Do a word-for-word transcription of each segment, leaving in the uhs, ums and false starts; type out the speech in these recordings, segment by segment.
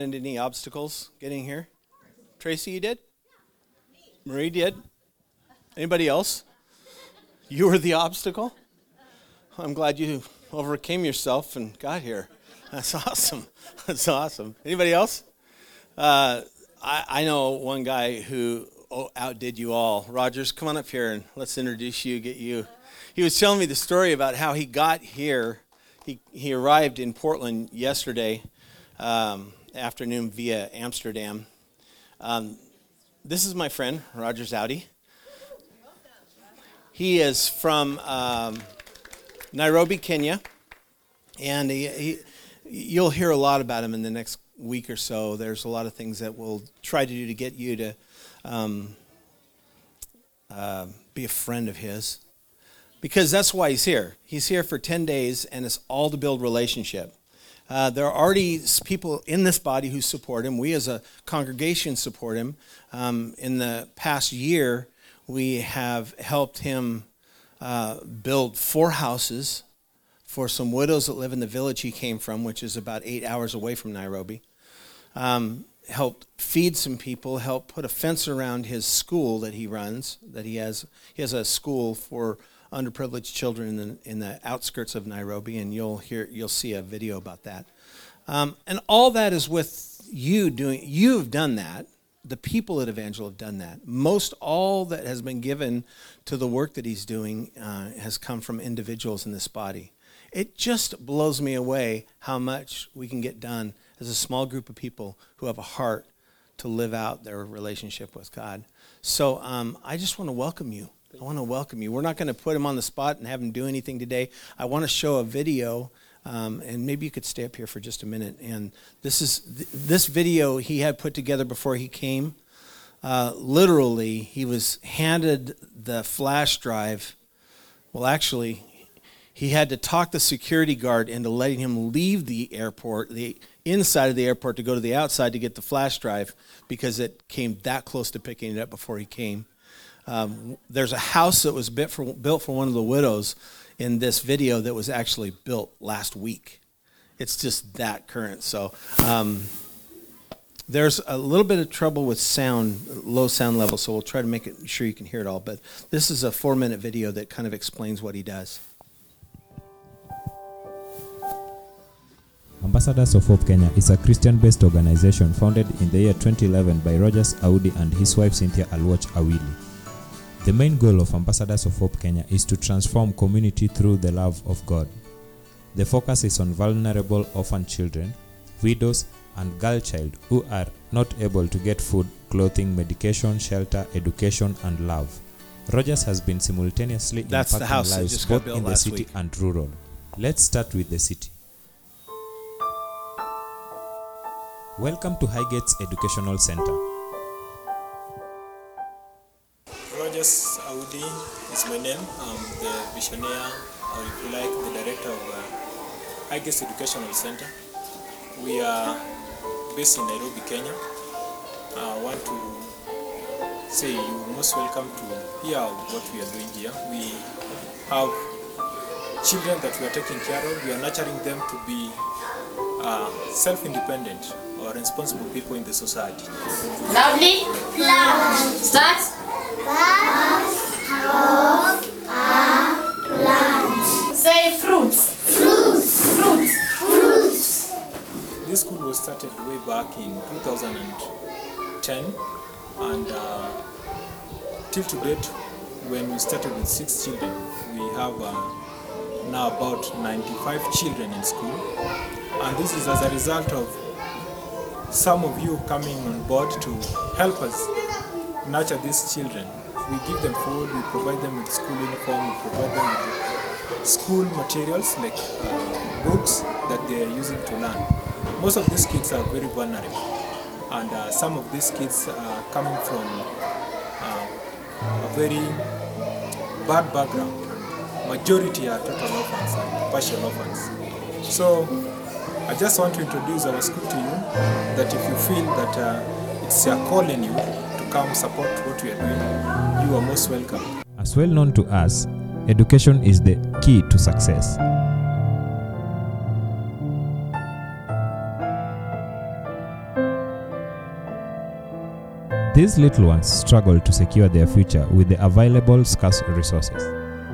Any obstacles getting here? Tracy, you did? Marie did? Anybody else? You were the obstacle? I'm glad you overcame yourself and got here. That's awesome. That's awesome. Anybody else? Uh, I, I know one guy who outdid you all. Rogers, come on up here and let's introduce you, get you. He was telling me the story about how he got here. He, he arrived in Portland yesterday um, afternoon via Amsterdam. Um, this is my friend, Rogers Audi. He is from um, Nairobi, Kenya, and he, he, you'll hear a lot about him in the next week or so. There's a lot of things that we'll try to do to get you to um, uh, be a friend of his, because that's why he's here. He's here for ten days, and it's all to build relationship. Uh, there are already people in this body who support him. We as a congregation support him. Um, in the past year, we have helped him uh, build four houses for some widows that live in the village he came from, which is about eight hours away from Nairobi. Um, helped feed some people, helped put a fence around his school that he runs, that he has. He has a school for underprivileged children in the, in the outskirts of Nairobi, and you'll hear, you'll see a video about that. Um, and all that is with you doing, you've done that. The people at Evangel have done that. Most all that has been given to the work that he's doing uh, has come from individuals in this body. It just blows me away how much we can get done as a small group of people who have a heart to live out their relationship with God. So um, I just want to welcome you. I want to welcome you. We're not going to put him on the spot and have him do anything today. I want to show a video, um, and maybe you could stay up here for just a minute. And this is th- this video he had put together before he came. Uh, literally, he was handed the flash drive. Well, actually, he had to talk the security guard into letting him leave the airport, the inside of the airport, to go to the outside to get the flash drive, because it came that close to picking it up before he came. Um, there's a house that was built for, built for one of the widows in this video that was actually built last week. It's just that current. So um, there's a little bit of trouble with sound, low sound level, so we'll try to make it sure you can hear it all. But this is a four-minute video that kind of explains what he does. Ambassadors of Hope Kenya is a Christian-based organization founded in the year twenty eleven by Rogers Audi and his wife Cynthia Alwach Awili. The main goal of Ambassadors of Hope Kenya is to transform community through the love of God. The focus is on vulnerable orphan children, widows, and girl child who are not able to get food, clothing, medication, shelter, education, and love. Rogers has been simultaneously That's impacting lives both in the city week. and rural. Let's start with the city. Welcome to Highgates Educational Center. Rogers Audi is my name. I'm the visionary, or if you like, the director of uh, Highgates Educational Center. We are based in Nairobi, Kenya. I want to say you're most welcome to hear what we are doing here. We have children that we are taking care of. We are nurturing them to be uh, self-independent or responsible people in the society. Loudly. Loud. Start. Plants of a plant. Say fruits. Fruits. Fruits. Fruits. This school was started way back in two thousand ten, and uh, till to date, when we started with six children, we have uh, now about ninety-five children in school, and this is as a result of some of you coming on board to help us nurture these children. We give them food, we provide them with school uniform, we provide them with school materials like uh, books that they are using to learn. Most of these kids are very vulnerable, and uh, some of these kids are coming from uh, a very bad background. Majority are total orphans and partial orphans. So I just want to introduce our school to you, that if you feel that uh, it's a call in you to come support what we are doing, you are most welcome. As well known to us, education is the key to success. These little ones struggle to secure their future with the available scarce resources.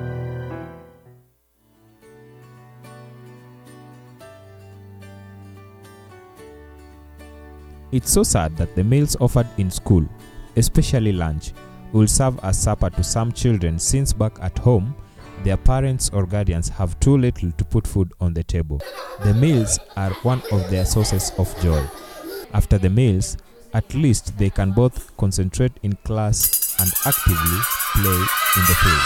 It's so sad that the meals offered in school, especially lunch, will serve as supper to some children, since back at home, their parents or guardians have too little to put food on the table. The meals are one of their sources of joy. After the meals, at least they can both concentrate in class and actively play in the field.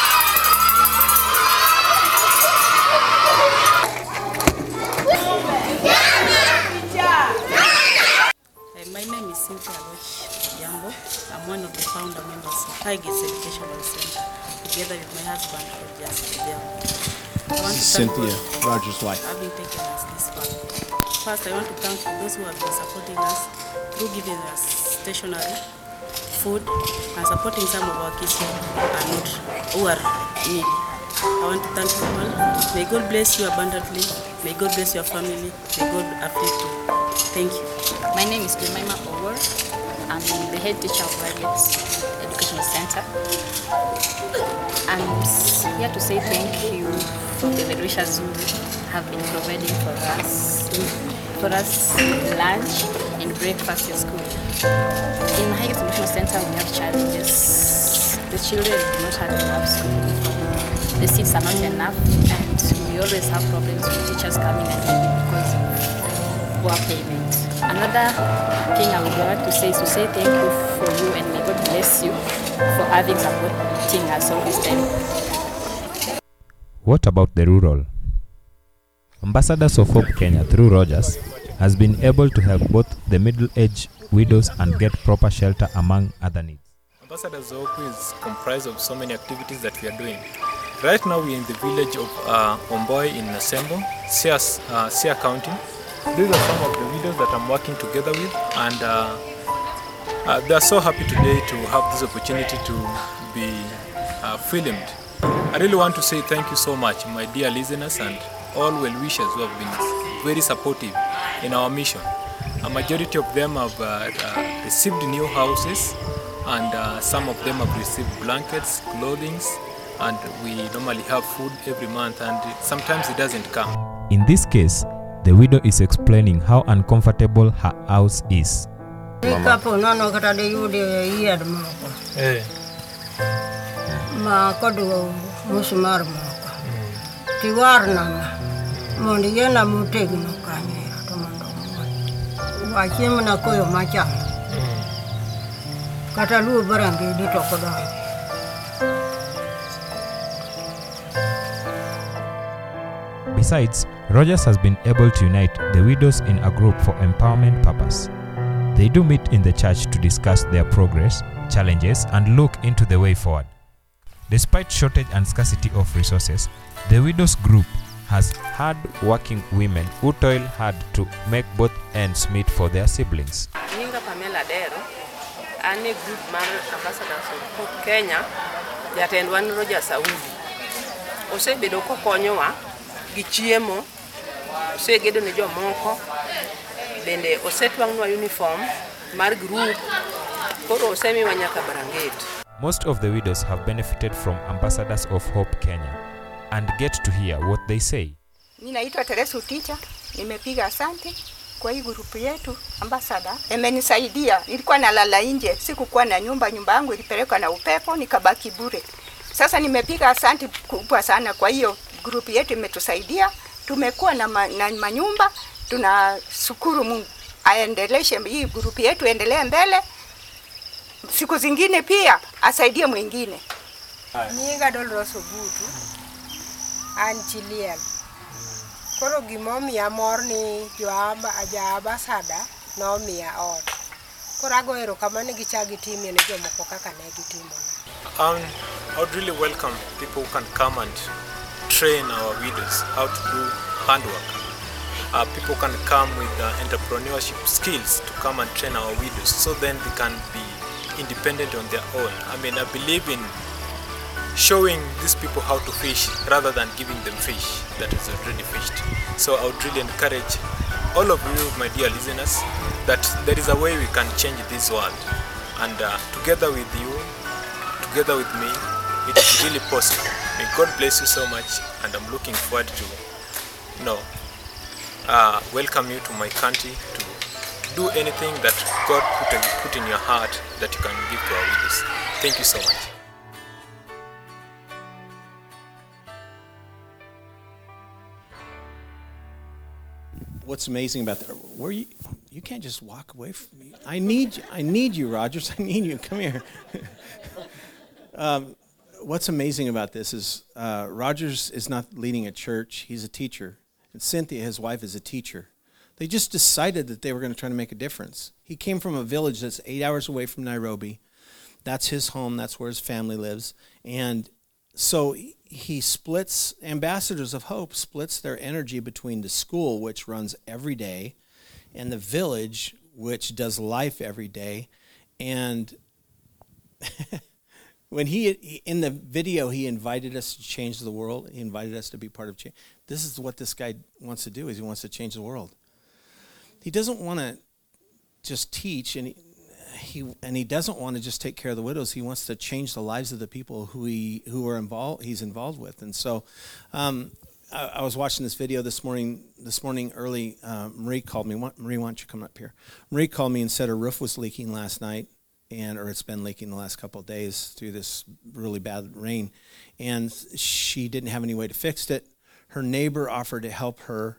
My name is Cynthia Aloch Jambo. I'm one of the founder members of Highgates Educational Center, together with my husband, Rogers Jambo. This is Cynthia, Roger's wife. Having taken us this far. First, I want to thank those who have been supporting us through giving us stationery, food, and supporting some of our kids who are not, who are needy. I want to thank you all. May God bless you abundantly. May God bless your family. May God uplift you. Thank you. My name is Jemima Owor. I'm the head teacher of Highgates Educational Center. I'm here to say thank you for the wishes who have been providing for us, for us lunch and breakfast in school. In Highgates Educational Center, we have challenges. The children do not have enough school. The seats are not enough, and we always have problems with teachers coming and leaving because of poor payment. Another thing I would like to say is to say thank you for you, and may God bless you for having supporting us all this time. What about the rural? Ambassadors of Hope Kenya through Rogers has been able to help both the middle-aged widows and get proper shelter, among other needs. Ambassadors of Hope is comprised of so many activities that we are doing. Right now we are in the village of uh, Omboy in Nasembo, Sia, uh, Sia County. These are some of the widows that I'm working together with, and uh, uh, they are so happy today to have this opportunity to be uh, filmed. I really want to say thank you so much, my dear listeners and all well-wishers who have been very supportive in our mission. A majority of them have uh, uh, received new houses, and uh, some of them have received blankets, clothing, and we normally have food every month, and sometimes it doesn't come. In this case, the widow is explaining how uncomfortable her house is. Hey. Ma kodu musumar moko. Tiwar nama. Mondi yena mutegno kanye tomondo mo. Wachim na koyo macha. Kata lu barange di tokodo. Besides, Rogers has been able to unite the widows in a group for empowerment purpose. They do meet in the church to discuss their progress, challenges, and look into the way forward. Despite shortage and scarcity of resources, the widows group has hard-working women who toil hard to make both ends meet for their siblings. Nyinga Pamela Dero, ane group mar Ambassadors of Hope Kenya, jatend wan Rogers Audi. Osebedo kokonyowa gi chiemo, osegedo ne jomoko, bende osetwang'nwa uniform mar group, koro osemiwa nyaka branget. Most of the widows have benefited from Ambassadors of Hope Kenya and get to hear what they say. Ninaitwa Teresa Uticha, nimepiga asante kwa hii grupu yetu Ambassador. Imenisaidia, nilikuwa nalala nje, sikukuwa na nyumba, nyumba yangu ilipelekwa na upepo nikabaki bure. Sasa nimepiga asante kubwa sana kwa hiyo grupu yetu, imetusaidia. Tumekuwa na, ma, na manyumba, tunashukuru Mungu. Aendeleshe hii grupu yetu endelee mbele. Siku zingine pia asaidie mwingine. Nyinga Dolores Obutu. Anchiliel. Koro gimomi amor ni joaba aja Ambassador no miya ot. Koro ago erokamano gi chagi timi ne jomoko kaka ne gitimo. Um, I would really welcome people who can come and train our widows how to do handwork. Uh, people can come with uh, entrepreneurship skills to come and train our widows, so then they can be independent on their own. I mean, I believe in showing these people how to fish rather than giving them fish that is already fished. So I would really encourage all of you, my dear listeners, that there is a way we can change this world, And uh, together with you, together with me, it is really possible. May God bless you so much, and I'm looking forward to you know, uh, welcome you to my country, to do anything that God put in, put in your heart that you can give to our widows. Thank you so much. What's amazing about that? Where you you can't just walk away from me. I need you. I need you, Rogers. I need you. Come here. um, what's amazing about this is uh, Rogers is not leading a church. He's a teacher, and Cynthia, his wife, is a teacher. They just decided that they were going to try to make a difference. He came from a village that's eight hours away from Nairobi. That's his home. That's where his family lives, and so he splits, Ambassadors of Hope splits their energy between the school, which runs every day, and the village, which does life every day. And when he, in the video, he invited us to change the world. He invited us to be part of change. This is what this guy wants to do, is he wants to change the world. He doesn't want to just teach, and he, He and he doesn't want to just take care of the widows. He wants to change the lives of the people who he who are involved. He's involved with. And so, um, I, I was watching this video this morning. This morning early, uh, Marie called me. Marie, why don't you come up here? Marie called me and said her roof was leaking last night, and or it's been leaking the last couple of days through this really bad rain, and she didn't have any way to fix it. Her neighbor offered to help her.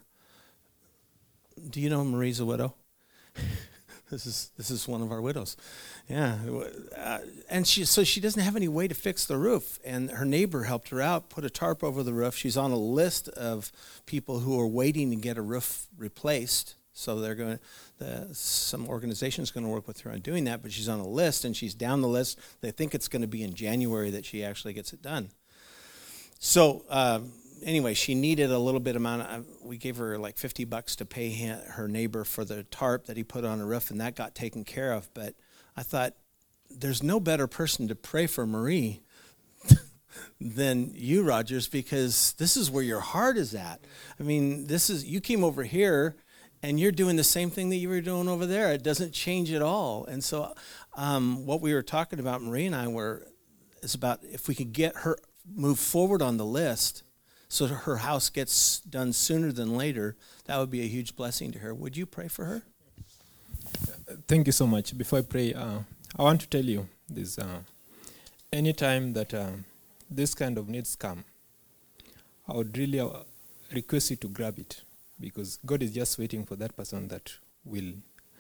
Do you know Marie's a widow? This is this is one of our widows, yeah. Uh, and she so she doesn't have any way to fix the roof. And her neighbor helped her out, put a tarp over the roof. She's on a list of people who are waiting to get a roof replaced. So they're going. The, some organization's going to work with her on doing that. But she's on a list, and she's down the list. They think it's going to be in January that she actually gets it done. So. Um, Anyway, she needed a little bit amount of, we gave her like fifty bucks to pay her neighbor for the tarp that he put on her roof, and that got taken care of. But I thought, there's no better person to pray for Marie than you, Rogers, because this is where your heart is at. I mean, this is, you came over here, and you're doing the same thing that you were doing over there. It doesn't change at all. And so um, what we were talking about, Marie and I, were, is about if we could get her, move forward on the list, so her house gets done sooner than later, that would be a huge blessing to her. Would you pray for her? Thank you so much. Before I pray, uh, I want to tell you this. Uh, anytime that uh, this kind of needs come, I would really uh, request you to grab it, because God is just waiting for that person that will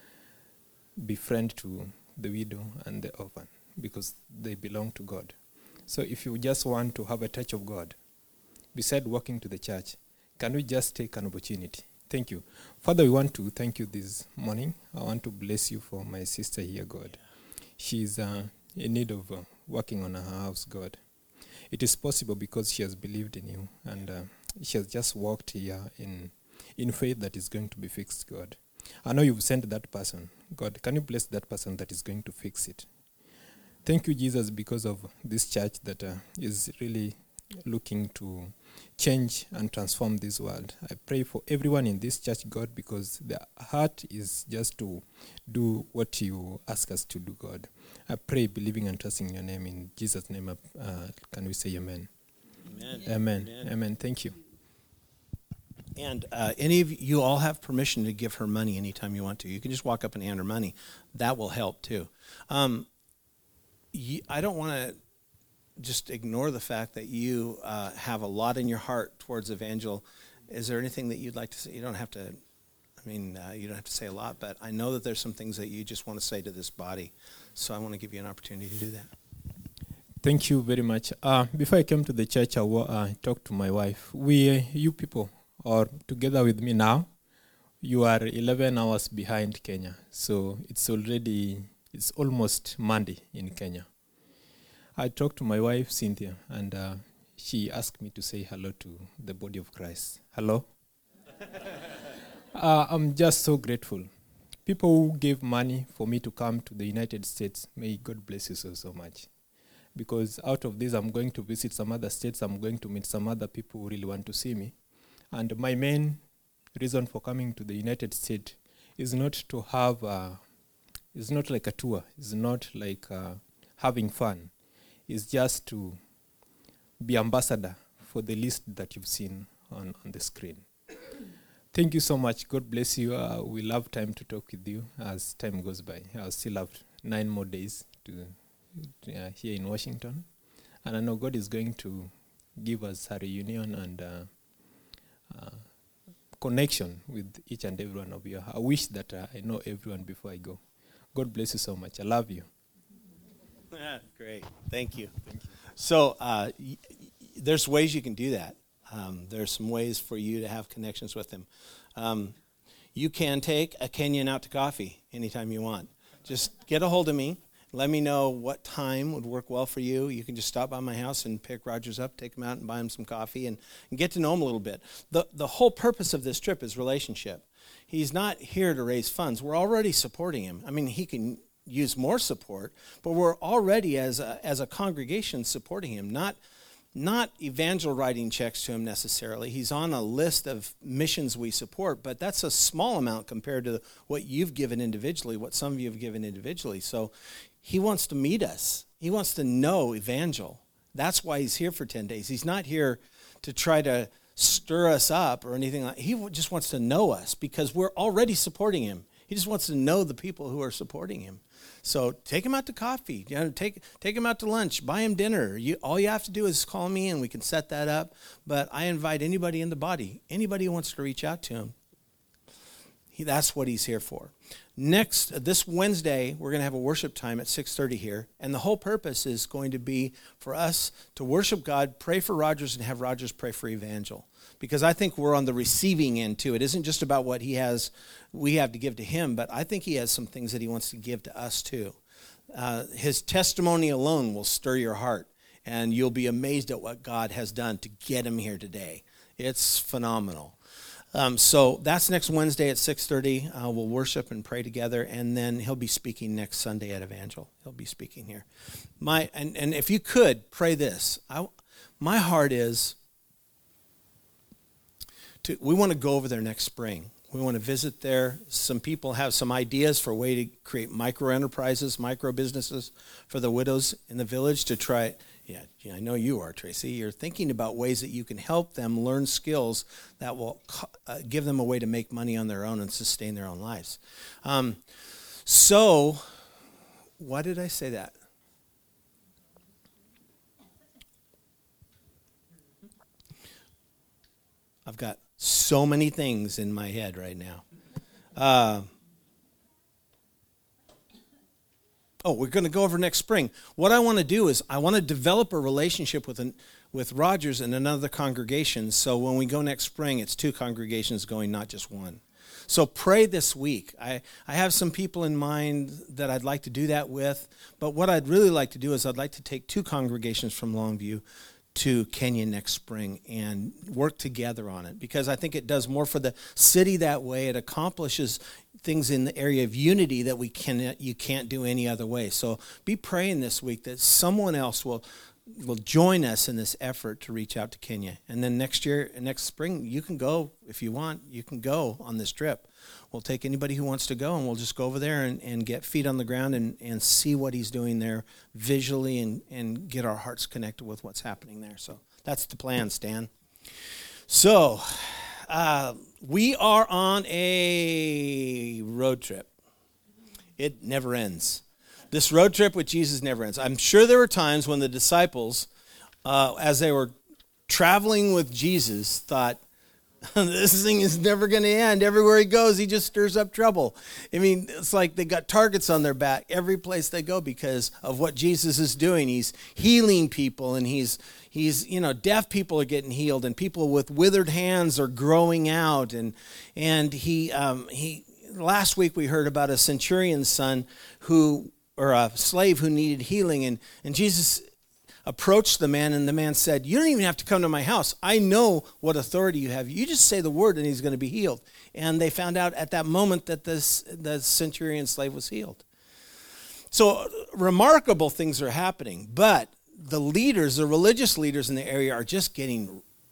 be friend to the widow and the orphan, because they belong to God. So if you just want to have a touch of God, beside walking to the church, can we just take an opportunity? Thank you. Father, we want to thank you this morning. I want to bless you for my sister here, God. She's uh, in need of uh, working on her house, God. It is possible because she has believed in you, and uh, she has just walked here in, in faith that is going to be fixed, God. I know you've sent that person. God, can you bless that person that is going to fix it? Thank you, Jesus, because of this church that uh, is really looking to change and transform this world. I pray for everyone in this church, God, because their heart is just to do what you ask us to do, God. I pray, believing and trusting in your name. In Jesus' name, uh, can we say amen? Amen. Amen. Amen. Amen. Thank you. And uh, any of you, you all have permission to give her money anytime you want to. You can just walk up and hand her money. That will help, too. Um, you, I don't want to just ignore the fact that you uh, have a lot in your heart towards Evangel. Is there anything that you'd like to say? You don't have to, I mean, uh, you don't have to say a lot, but I know that there's some things that you just want to say to this body. So I want to give you an opportunity to do that. Thank you very much. Uh, before I came to the church, I uh, talked to my wife. We, uh, you people, are together with me now. You are eleven hours behind Kenya. So it's already, it's almost Monday in Kenya. I talked to my wife, Cynthia, and uh, she asked me to say hello to the body of Christ. Hello? uh, I'm just so grateful. People who gave money for me to come to the United States, may God bless you so, so much. Because out of this, I'm going to visit some other states. I'm going to meet some other people who really want to see me. And my main reason for coming to the United States is not to have uh, It's not like a tour. It's not like uh, having fun. It's just to be ambassador for the list that you've seen on, on the screen. Thank you so much. God bless you. Uh, we'll have time to talk with you as time goes by. I'll still have nine more days to uh, here in Washington. And I know God is going to give us a reunion and uh, uh, connection with each and every one of you. I wish that uh, I know everyone before I go. God bless you so much. I love you. Yeah, great. Thank you. Thank you. So uh, y- y- there's ways you can do that. Um, there's some ways for you to have connections with him. Um, you can take a Kenyan out to coffee anytime you want. Just get a hold of me. Let me know what time would work well for you. You can just stop by my house and pick Rogers up, take him out and buy him some coffee and, and get to know him a little bit. The, the whole purpose of this trip is relationship. He's not here to raise funds. We're already supporting him. I mean, he can use more support, but we're already as a, as a congregation supporting him, not not evangel writing checks to him necessarily. He's on a list of missions we support, but that's a small amount compared to what you've given individually, what some of you have given individually. So he wants to meet us. He wants to know evangel. That's why he's here for ten days. He's not here to try to stir us up or anything like that. He just wants to know us because we're already supporting him. He just wants to know the people who are supporting him. So take him out to coffee. You know, take take him out to lunch. Buy him dinner. You, all you have to do is call me, and we can set that up. But I invite anybody in the body, anybody who wants to reach out to him. He, that's what he's here for. Next, uh, this Wednesday, we're going to have a worship time at six thirty here, and the whole purpose is going to be for us to worship God, pray for Rogers, and have Rogers pray for Evangel. Because I think we're on the receiving end too. It isn't just about what he has, we have to give to him, but I think he has some things that he wants to give to us too. Uh, his testimony alone will stir your heart, and you'll be amazed at what God has done to get him here today. It's phenomenal. Um, so that's next Wednesday at six thirty. Uh, we'll worship and pray together, and then he'll be speaking next Sunday at Evangel. He'll be speaking here. My and, and if you could, pray this. I, my heart is, to, we want to go over there next spring. We want to visit there. Some people have some ideas for a way to create micro enterprises, micro businesses for the widows in the village to try. Yeah, yeah, I know you are, Tracy. You're thinking about ways that you can help them learn skills that will uh, give them a way to make money on their own and sustain their own lives. Um, so, why did I say that? I've got so many things in my head right now. Uh, oh, we're going to go over next spring. What I want to do is I want to develop a relationship with an, with Rogers and another congregation. So when we go next spring, it's two congregations going, not just one. So pray this week. I, I have some people in mind that I'd like to do that with. But what I'd really like to do is I'd like to take two congregations from Longview to Kenya next spring and work together on it, because I think it does more for the city that way. It accomplishes things in the area of unity that we can you can't do any other way. So be praying this week that someone else will will join us in this effort to reach out to Kenya. And then next year, next spring, you can go if you want. You can go on this trip. We'll take anybody who wants to go, and we'll just go over there and, and get feet on the ground and, and see what he's doing there visually and, and get our hearts connected with what's happening there. So that's the plan, Stan. So uh, we are on a road trip. It never ends. This road trip with Jesus never ends. I'm sure there were times when the disciples, uh, as they were traveling with Jesus, thought, this thing is never going to end. Everywhere he goes, he just stirs up trouble. I mean, it's like they got targets on their back every place they go because of what Jesus is doing. He's healing people, and he's, he's you know, deaf people are getting healed, and people with withered hands are growing out. And and he um, he last week we heard about a centurion's son who, or a slave who needed healing, and and Jesus approached the man, and the man said, you don't even have to come to my house. I know what authority you have. You just say the word and he's going to be healed. And they found out at that moment that this, the centurion slave was healed. So remarkable things are happening, but the leaders, the religious leaders in the area are just getting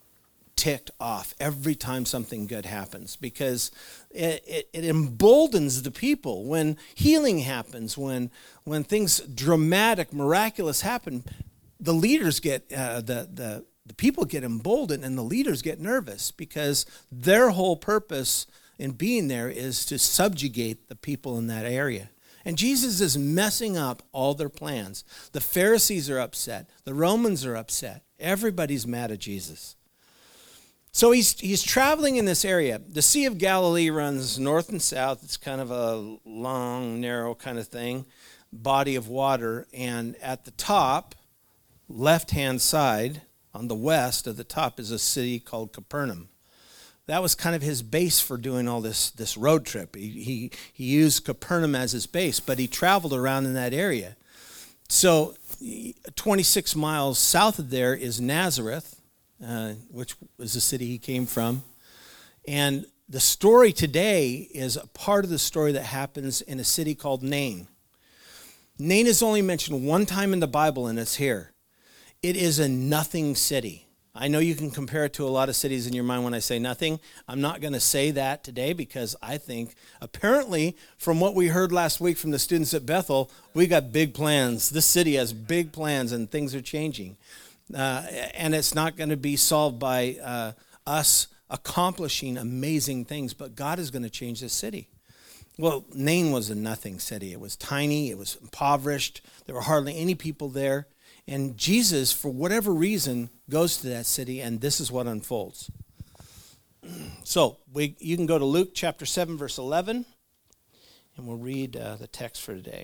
ticked off every time something good happens, because it, it, it emboldens the people. When healing happens, when when things dramatic, miraculous happen, the leaders get, uh, the, the, the people get emboldened, and the leaders get nervous, because their whole purpose in being there is to subjugate the people in that area. And Jesus is messing up all their plans. The Pharisees are upset. The Romans are upset. Everybody's mad at Jesus. So he's he's traveling in this area. The Sea of Galilee runs north and south. It's kind of a long, narrow kind of thing, body of water. And at the top, left-hand side, on the west of the top, is a city called Capernaum. That was kind of his base for doing all this, this road trip. He, he, he used Capernaum as his base, but he traveled around in that area. So twenty-six miles south of there is Nazareth, Uh, which was the city he came from. And the story today is a part of the story that happens in a city called Nain. Nain is only mentioned one time in the Bible, and it's here. It is a nothing city. I know you can compare it to a lot of cities in your mind when I say nothing. I'm not going to say that today, because I think, apparently, from what we heard last week from the students at Bethel, we got big plans. This city has big plans, and things are changing. Uh, and it's not going to be solved by uh, us accomplishing amazing things, but God is going to change this city. Well, Nain was a nothing city. It was tiny. It was impoverished. There were hardly any people there. And Jesus, for whatever reason, goes to that city, and this is what unfolds. So we, you can go to Luke chapter seven, verse eleven, and we'll read uh, the text for today.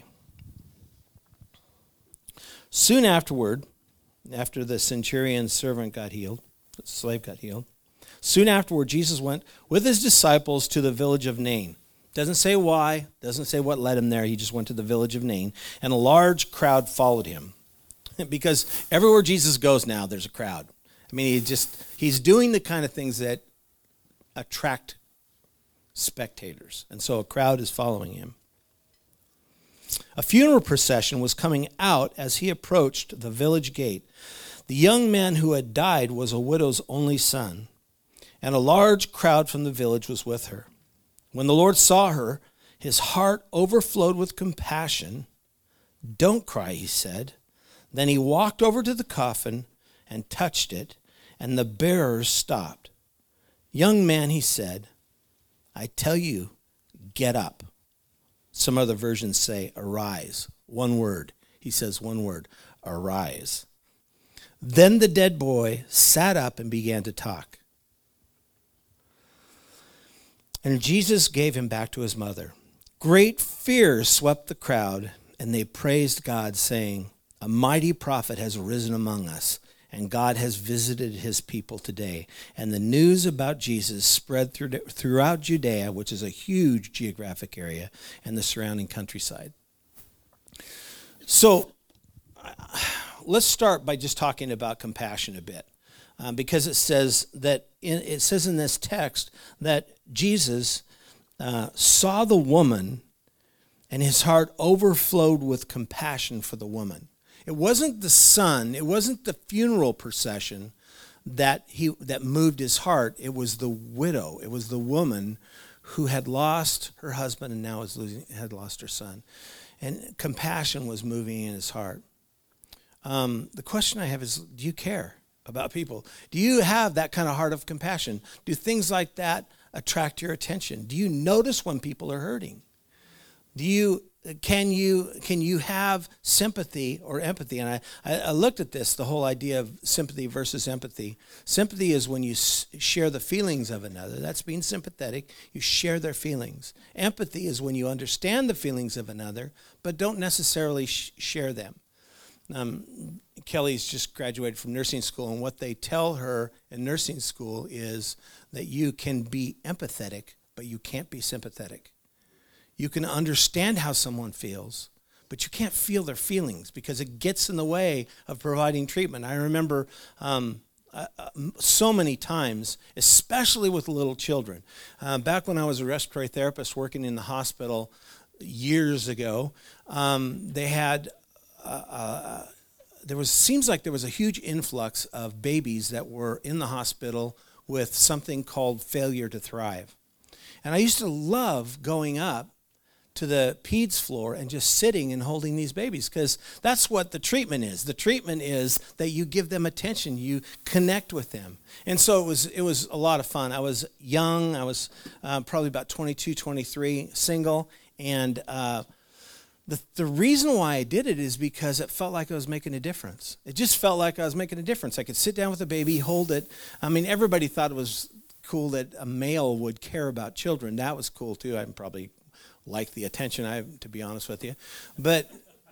Soon afterward, after the centurion's servant got healed, the slave got healed, soon afterward Jesus went with his disciples to the village of Nain. Doesn't say why, doesn't say what led him there. He just went to the village of Nain, and a large crowd followed him. Because everywhere Jesus goes now, there's a crowd. I mean, he just he's doing the kind of things that attract spectators. And so a crowd is following him. A funeral procession was coming out as he approached the village gate. The young man who had died was a widow's only son, and a large crowd from the village was with her. When the Lord saw her, his heart overflowed with compassion. "Don't cry," he said. Then he walked over to the coffin and touched it, and the bearers stopped. "Young man," he said, "I tell you, get up." Some other versions say, arise. One word. He says one word, arise. Then the dead boy sat up and began to talk. And Jesus gave him back to his mother. Great fear swept the crowd, and they praised God, saying, "A mighty prophet has arisen among us, and God has visited his people today." And the news about Jesus spread through, throughout Judea, which is a huge geographic area, and the surrounding countryside. So let's start by just talking about compassion a bit, um, because it says that in, it says in this text that Jesus uh, saw the woman, and his heart overflowed with compassion for the woman. It wasn't the son, it wasn't the funeral procession that he that moved his heart. It was the widow. It was the woman who had lost her husband and now was losing, had lost her son. And compassion was moving in his heart. Um, the question I have is, do you care about people? Do you have that kind of heart of compassion? Do things like that attract your attention? Do you notice when people are hurting? Do you Can you can you have sympathy or empathy? And I, I, I looked at this, the whole idea of sympathy versus empathy. Sympathy is when you s- share the feelings of another. That's being sympathetic. You share their feelings. Empathy is when you understand the feelings of another, but don't necessarily sh- share them. Um, Kelly's just graduated from nursing school, and what they tell her in nursing school is that you can be empathetic, but you can't be sympathetic. You can understand how someone feels, but you can't feel their feelings because it gets in the way of providing treatment. I remember um, uh, uh, so many times, especially with little children. Uh, back when I was a respiratory therapist working in the hospital years ago, um, they had, uh, uh, there was, seems like there was a huge influx of babies that were in the hospital with something called failure to thrive. And I used to love going up to the peds floor and just sitting and holding these babies, because that's what the treatment is. The treatment is that you give them attention, you connect with them. And so it was it was a lot of fun. I was young, I was uh, probably about twenty-two, twenty-three, single, and uh, the, the reason why I did it is because it felt like I was making a difference. It just felt like I was making a difference. I could sit down with a baby, hold it. I mean, everybody thought it was cool that a male would care about children. That was cool too. I'm probably like the attention, I to be honest with you. But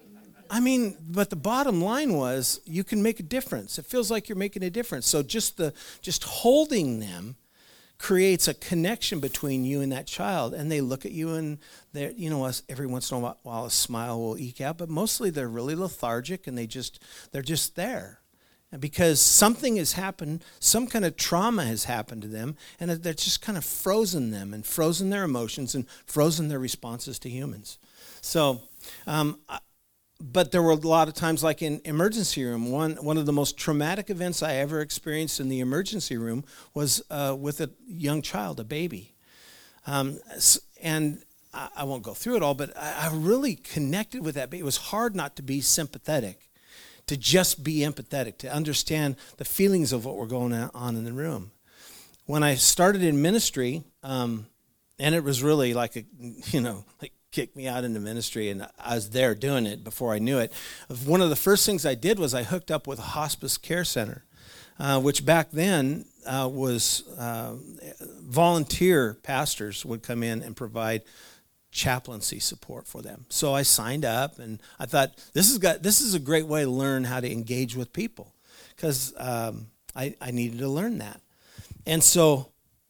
I mean, but the bottom line was you can make a difference. It feels like you're making a difference. So just the just holding them creates a connection between you and that child, and they look at you and they're, you know, every once in a while a smile will eke out, but mostly they're really lethargic and they just they're just there. Because something has happened, some kind of trauma has happened to them, and they're just kind of frozen them and frozen their emotions and frozen their responses to humans. So, um, but there were a lot of times, like in emergency room, one one of the most traumatic events I ever experienced in the emergency room was uh, with a young child, a baby. Um, and I, I won't go through it all, but I, I really connected with that baby. It was hard not to be sympathetic, to just be empathetic, to understand the feelings of what were going on in the room. When I started in ministry, um, and it was really like a, you know, like kicked me out into ministry, and I was there doing it before I knew it. One of the first things I did was I hooked up with a hospice care center, uh, which back then uh, was uh, volunteer pastors would come in and provide chaplaincy support for them. So I signed up, and I thought this is got this is a great way to learn how to engage with people, because um, I, I needed to learn that. And so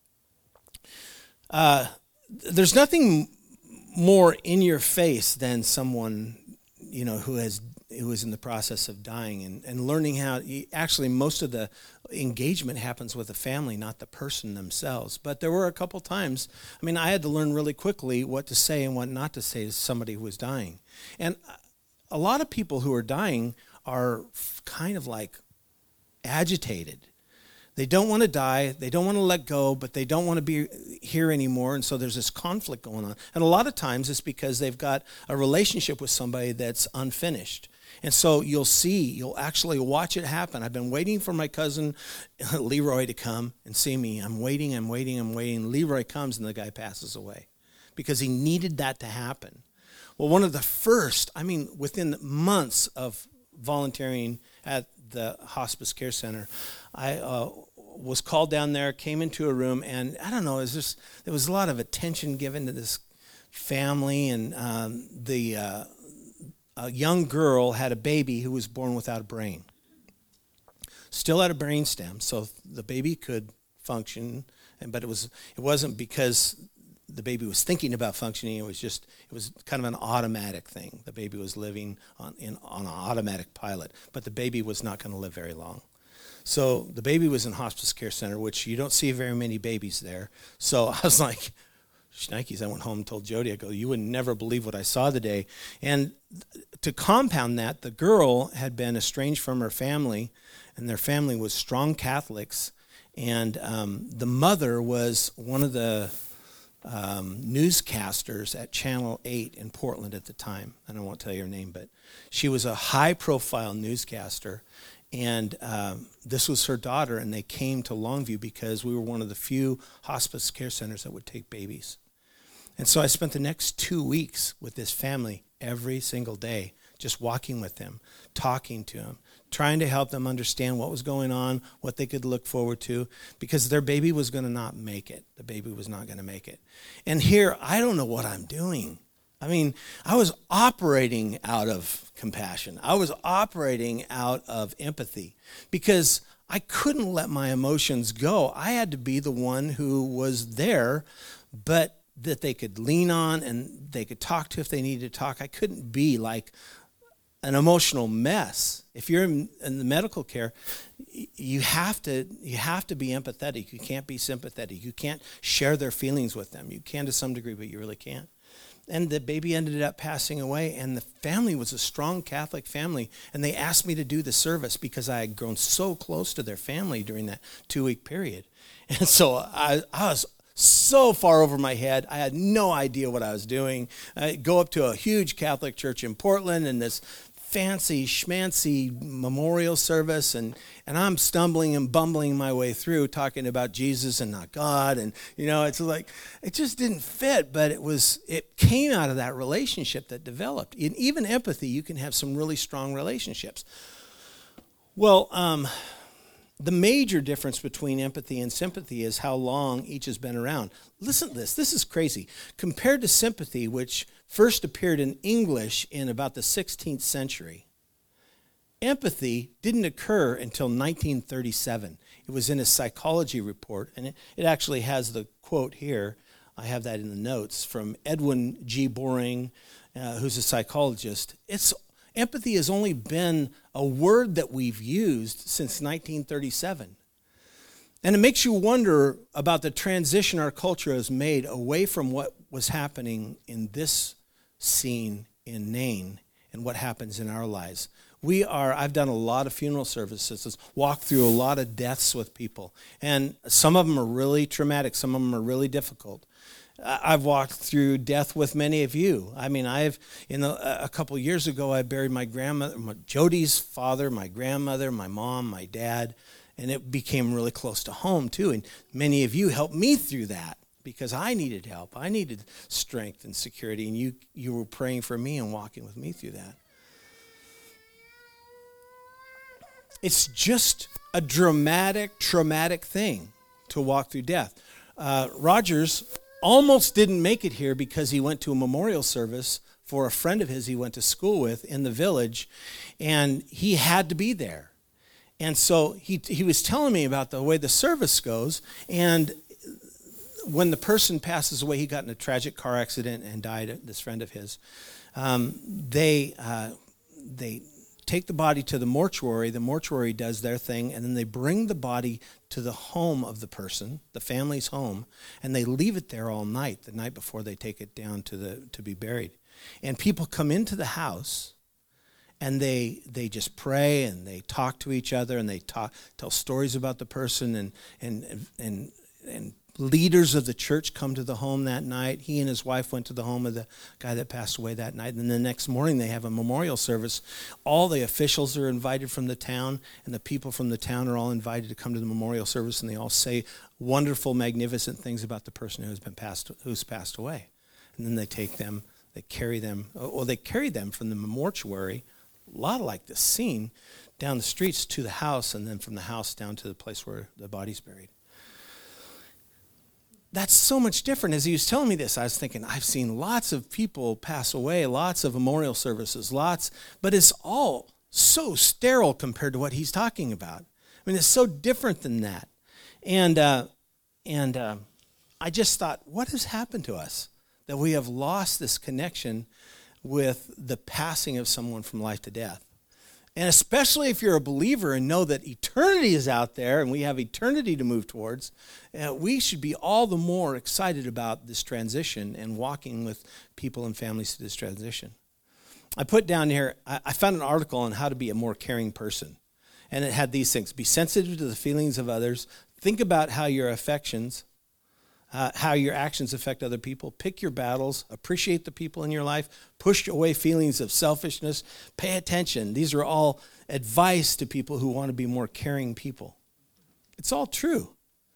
uh, there's nothing more in your face than someone, you know, who has who is in the process of dying, and, and learning how. Actually, most of the engagement happens with the family, not the person themselves. But there were a couple times, I mean, I had to learn really quickly what to say and what not to say to somebody who was dying. And a lot of people who are dying are kind of like agitated. They don't want to die, they don't want to let go, but they don't want to be here anymore, and so there's this conflict going on. And a lot of times it's because they've got a relationship with somebody that's unfinished. And so you'll see, you'll actually watch it happen. I've been waiting for my cousin Leroy to come and see me. I'm waiting, I'm waiting, I'm waiting. Leroy comes and the guy passes away because he needed that to happen. Well, one of the first, I mean, within months of volunteering at the hospice care center, I uh, was called down there, came into a room, and I don't know, it was just, there was a lot of attention given to this family, and um, the uh, a young girl had a baby who was born without a brain. Still had a brain stem, so the baby could function, and but it was it wasn't because the baby was thinking about functioning. It was just it was kind of an automatic thing. The baby was living on in on an automatic pilot, but the baby was not going to live very long. So the baby was in hospice care center, which you don't see very many babies there. So I was like, Shnikes, I went home and told Jody, I go, you would never believe what I saw today. And to compound that, the girl had been estranged from her family, and their family was strong Catholics, and um, the mother was one of the um, newscasters at Channel eight in Portland at the time. I don't want to tell you her name, but she was a high-profile newscaster, and um, this was her daughter, and they came to Longview because we were one of the few hospice care centers that would take babies. And so I spent the next two weeks with this family every single day, just walking with them, talking to them, trying to help them understand what was going on, what they could look forward to, because their baby was going to not make it. The baby was not going to make it. And here, I don't know what I'm doing. I mean, I was operating out of compassion. I was operating out of empathy because I couldn't let my emotions go. I had to be the one who was there, but that they could lean on and they could talk to if they needed to talk. I couldn't be like an emotional mess. If you're in, in the medical care, you have to you have to be empathetic. You can't be sympathetic. You can't share their feelings with them. You can to some degree, but you really can't. And the baby ended up passing away, and the family was a strong Catholic family, and they asked me to do the service because I had grown so close to their family during that two-week period. And so I, I was so far over my head. I had no idea what I was doing. I go up to a huge Catholic church in Portland, and this fancy schmancy memorial service, and, and I'm stumbling and bumbling my way through talking about Jesus and not God, and you know, it's like it just didn't fit, but it was it came out of that relationship that developed. In even empathy, you can have some really strong relationships. Well, um, the major difference between empathy and sympathy is how long each has been around. Listen to this. This is crazy. Compared to sympathy, which first appeared in English in about the sixteenth century, empathy didn't occur until nineteen thirty-seven. It was in a psychology report, and it, it actually has the quote here. I have that in the notes from Edwin G. Boring, uh, who's a psychologist. It's Empathy has only been a word that we've used since nineteen thirty-seven. And it makes you wonder about the transition our culture has made away from what was happening in this scene in Nain and what happens in our lives. We are, I've done a lot of funeral services, walked through a lot of deaths with people. And some of them are really traumatic, some of them are really difficult. I've walked through death with many of you. I mean, I've, in a, a couple years ago, I buried my grandmother, my, Jody's father, my grandmother, my mom, my dad, and it became really close to home, too. And many of you helped me through that because I needed help. I needed strength and security, and you, you were praying for me and walking with me through that. It's just a dramatic, traumatic thing to walk through death. Uh, Rogers almost didn't make it here because he went to a memorial service for a friend of his he went to school with in the village, and he had to be there. And so he he was telling me about the way the service goes, and when the person passes away, he got in a tragic car accident and died, this friend of his. Um, they uh, they take the body to the mortuary. The mortuary does their thing, and then they bring the body to the home of the person, the family's home, and they leave it there all night, the night before they take it down to the to be buried. And people come into the house, and they they just pray, and they talk to each other, and they talk tell stories about the person, and and and and leaders of the church come to the home that night. He and his wife went to the home of the guy that passed away that night. And then the next morning they have a memorial service. All the officials are invited from the town, and the people from the town are all invited to come to the memorial service, and they all say wonderful, magnificent things about the person who has been passed, who's passed away. And then they take them, they carry them, or they carry them from the mortuary, a lot like this scene, down the streets to the house, and then from the house down to the place where the body's buried. That's so much different. As he was telling me this, I was thinking, I've seen lots of people pass away, lots of memorial services, lots, but it's all so sterile compared to what he's talking about. I mean, it's so different than that. And uh, and uh, I just thought, what has happened to us that we have lost this connection with the passing of someone from life to death? And especially if you're a believer and know that eternity is out there and we have eternity to move towards, uh, we should be all the more excited about this transition and walking with people and families through this transition. I put down here, I, I found an article on how to be a more caring person. And it had these things: be sensitive to the feelings of others, think about how your affections, Uh, how your actions affect other people, pick your battles, appreciate the people in your life, push away feelings of selfishness, pay attention. These are all advice to people who want to be more caring people. It's all true.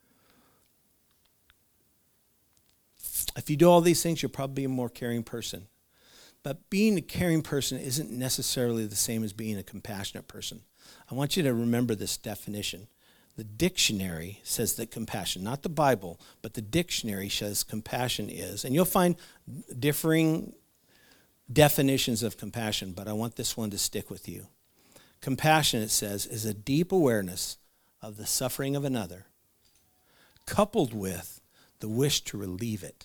If you do all these things, you'll probably be a more caring person. But being a caring person isn't necessarily the same as being a compassionate person. I want you to remember this definition. The dictionary says that compassion, not the Bible, but the dictionary says compassion is, and you'll find differing definitions of compassion, but I want this one to stick with you. Compassion, it says, is a deep awareness of the suffering of another, coupled with the wish to relieve it.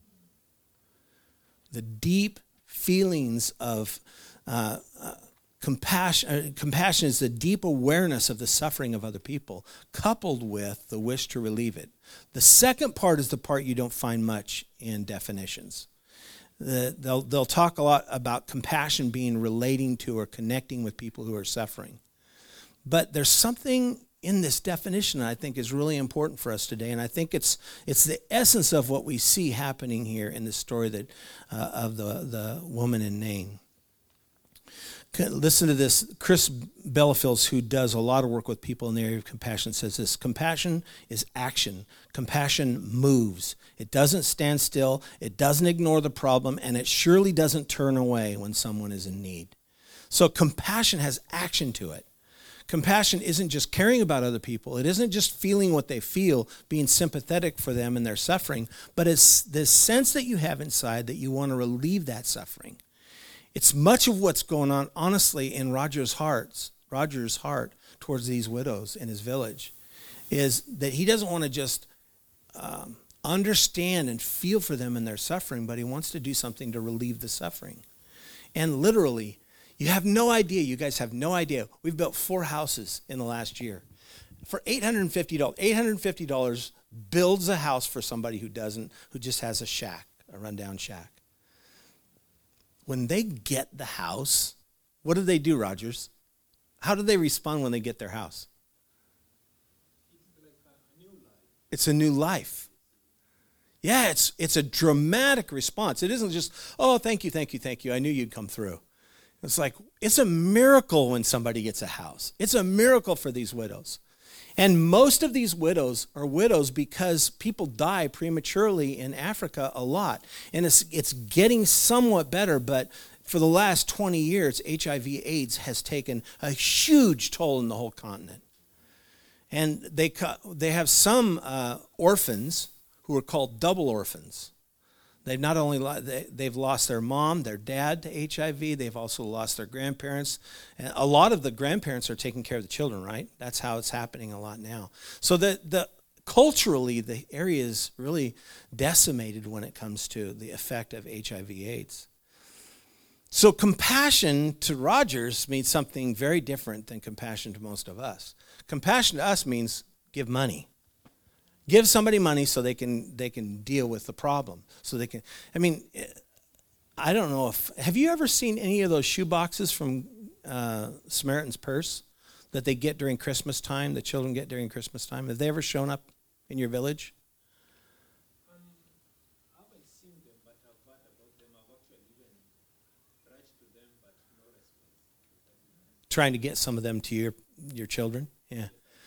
The deep feelings of uh, uh, Compassion, uh, compassion is the deep awareness of the suffering of other people, coupled with the wish to relieve it. The second part is the part you don't find much in definitions. The, they'll, they'll talk a lot about compassion being relating to or connecting with people who are suffering. But there's something in this definition I think is really important for us today, and I think it's it's the essence of what we see happening here in the story that uh, of the, the woman in Nain. Listen to this. Chris Bellefields, who does a lot of work with people in the area of compassion, says this: compassion is action. Compassion moves. It doesn't stand still. It doesn't ignore the problem, and it surely doesn't turn away when someone is in need. So compassion has action to it. Compassion isn't just caring about other people. It isn't just feeling what they feel, being sympathetic for them and their suffering, but it's this sense that you have inside that you want to relieve that suffering. It's much of what's going on, honestly, in Roger's hearts, Roger's heart towards these widows in his village, is that he doesn't want to just um, understand and feel for them in their suffering, but he wants to do something to relieve the suffering. And literally, you have no idea, you guys have no idea. We've built four houses in the last year. For eight hundred fifty dollars, eight hundred fifty dollars builds a house for somebody who doesn't, who just has a shack, a rundown shack. When they get the house, what do they do, Rogers? How do they respond when they get their house? It's a new life. Yeah, it's it's a dramatic response. It isn't just, oh, thank you, thank you, thank you. I knew you'd come through. It's like, it's a miracle when somebody gets a house. It's a miracle for these widows. And most of these widows are widows because people die prematurely in Africa a lot. And it's it's getting somewhat better, but for the last twenty years, H I V AIDS has taken a huge toll in the whole continent. And they they have some uh, orphans who are called double orphans. They've not only they, they've lost their mom, their dad to H I V, they've also lost their grandparents. And a lot of the grandparents are taking care of the children, right? That's how it's happening a lot now. So the, the culturally, the area is really decimated when it comes to the effect of H I V AIDS. So compassion to Rogers means something very different than compassion to most of us. Compassion to us means give money. Give somebody money so they can they can deal with the problem. So they can, I mean, I don't know if, have you ever seen any of those shoe boxes from uh, Samaritan's Purse that they get during Christmas time, the children get during Christmas time? Have they ever shown up in your village? Um, I haven't seen them, but I've heard about them. I've actually even tried to them, but no response. Trying to get some of them to your, your children? Yeah.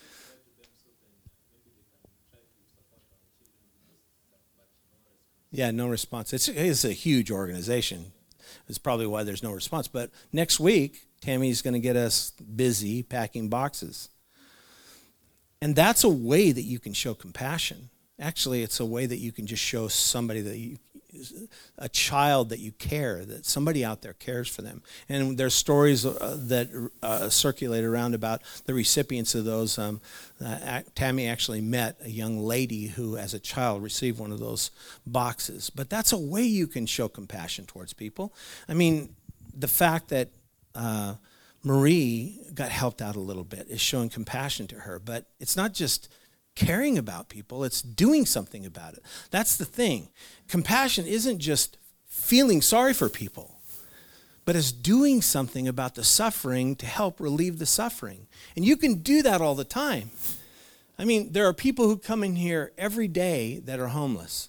Yeah, no response. It's, it's a huge organization. It's probably why there's no response. But next week, Tammy's going to get us busy packing boxes. And that's a way that you can show compassion. Actually, it's a way that you can just show somebody that you, a child that you care, that somebody out there cares for them. And there's stories uh, that uh, circulate around about the recipients of those. Um, uh, Tammy actually met a young lady who, as a child, received one of those boxes. But that's a way you can show compassion towards people. I mean, the fact that uh, Marie got helped out a little bit is showing compassion to her. But it's not just caring about people, it's doing something about it. That's the thing. Compassion isn't just feeling sorry for people, but it's doing something about the suffering to help relieve the suffering. And you can do that all the time. I mean, there are people who come in here every day that are homeless.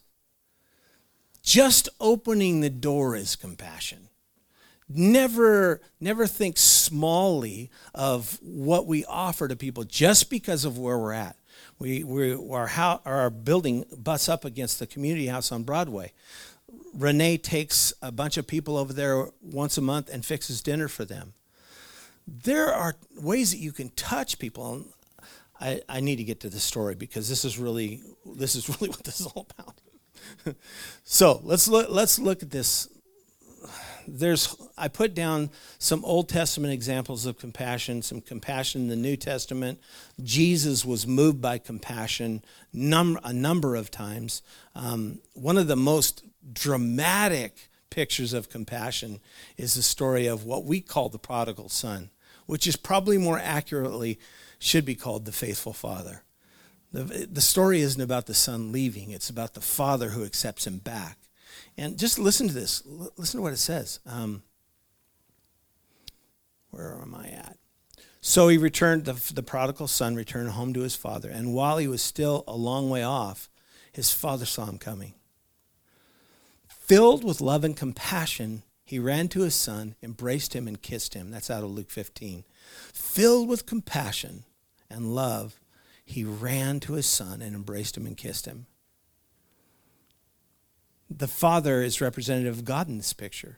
Just opening the door is compassion. Never, never think smallly of what we offer to people just because of where we're at. We, we our, house, our building butts up against the community house on Broadway. Renee takes a bunch of people over there once a month and fixes dinner for them. There are ways that you can touch people. I, I need to get to the story because this is really this is really what this is all about. So let's look let's look at this. There's I put down some Old Testament examples of compassion, some compassion in the New Testament. Jesus was moved by compassion num- a number of times. Um, one of the most dramatic pictures of compassion is the story of what we call the prodigal son, which is probably more accurately should be called the faithful father. The, the story isn't about the son leaving. It's about the father who accepts him back. And just listen to this. L- listen to what it says. Um, where am I at? So he returned, the, the prodigal son returned home to his father. And while he was still a long way off, his father saw him coming. Filled with love and compassion, he ran to his son, embraced him, and kissed him. That's out of Luke fifteen. Filled with compassion and love, he ran to his son and embraced him and kissed him. The Father is representative of God in this picture.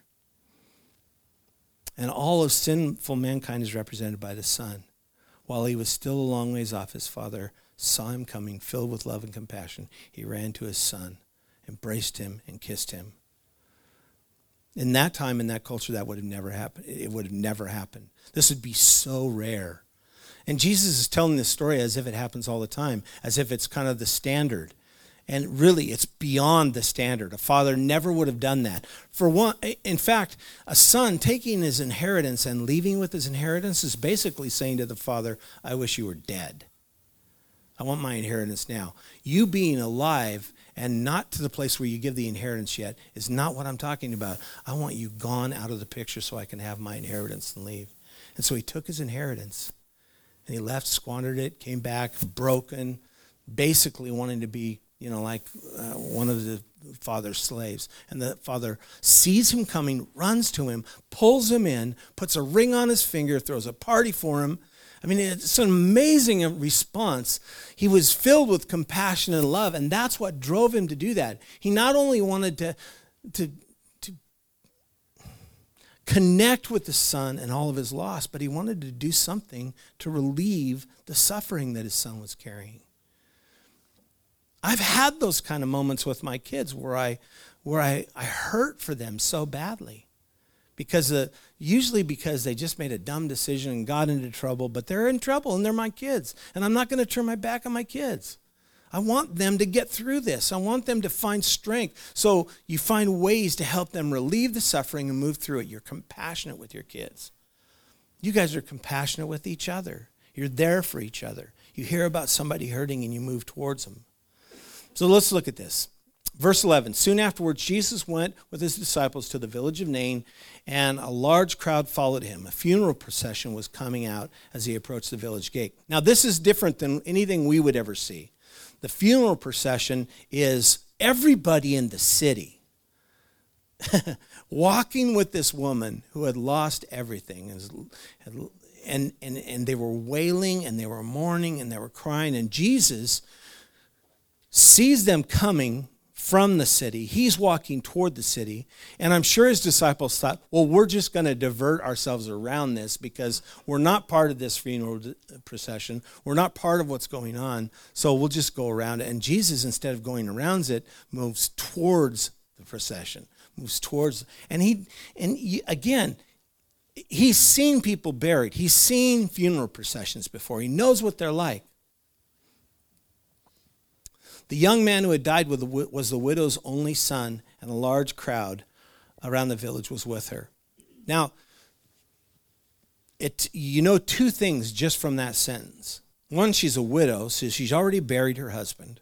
And all of sinful mankind is represented by the Son. While he was still a long ways off, his Father saw him coming, filled with love and compassion. He ran to his Son, embraced him, and kissed him. In that time, in that culture, that would have never happened. It would have never happened. This would be so rare. And Jesus is telling this story as if it happens all the time, as if it's kind of the standard. And really, it's beyond the standard. A father never would have done that. For one, in fact, a son taking his inheritance and leaving with his inheritance is basically saying to the father, I wish you were dead. I want my inheritance now. You being alive and not to the place where you give the inheritance yet is not what I'm talking about. I want you gone out of the picture so I can have my inheritance and leave. And so he took his inheritance and he left, squandered it, came back broken, basically wanting to be, you know, like uh, one of the father's slaves. And the father sees him coming, runs to him, pulls him in, puts a ring on his finger, throws a party for him. I mean, it's an amazing response. He was filled with compassion and love, and that's what drove him to do that. He not only wanted to, to, to connect with the son and all of his loss, but he wanted to do something to relieve the suffering that his son was carrying. I've had those kind of moments with my kids where I where I, I hurt for them so badly. Because uh, usually because they just made a dumb decision and got into trouble, but they're in trouble and they're my kids. And I'm not going to turn my back on my kids. I want them to get through this. I want them to find strength. So you find ways to help them relieve the suffering and move through it. You're compassionate with your kids. You guys are compassionate with each other. You're there for each other. You hear about somebody hurting and you move towards them. So let's look at this. Verse eleven, soon afterwards, Jesus went with his disciples to the village of Nain, and a large crowd followed him. A funeral procession was coming out as he approached the village gate. Now, this is different than anything we would ever see. The funeral procession is everybody in the city walking with this woman who had lost everything. And, and, and they were wailing, and they were mourning, and they were crying, and Jesus sees them coming from the city. He's walking toward the city. And I'm sure his disciples thought, well, we're just going to divert ourselves around this because we're not part of this funeral procession. We're not part of what's going on. So we'll just go around it. And Jesus, instead of going around it, moves towards the procession, moves towards. And he, and he, again, he's seen people buried. He's seen funeral processions before. He knows what they're like. The young man who had died was the widow's only son, and a large crowd around the village was with her. Now, it you know two things just from that sentence. One, she's a widow, so she's already buried her husband,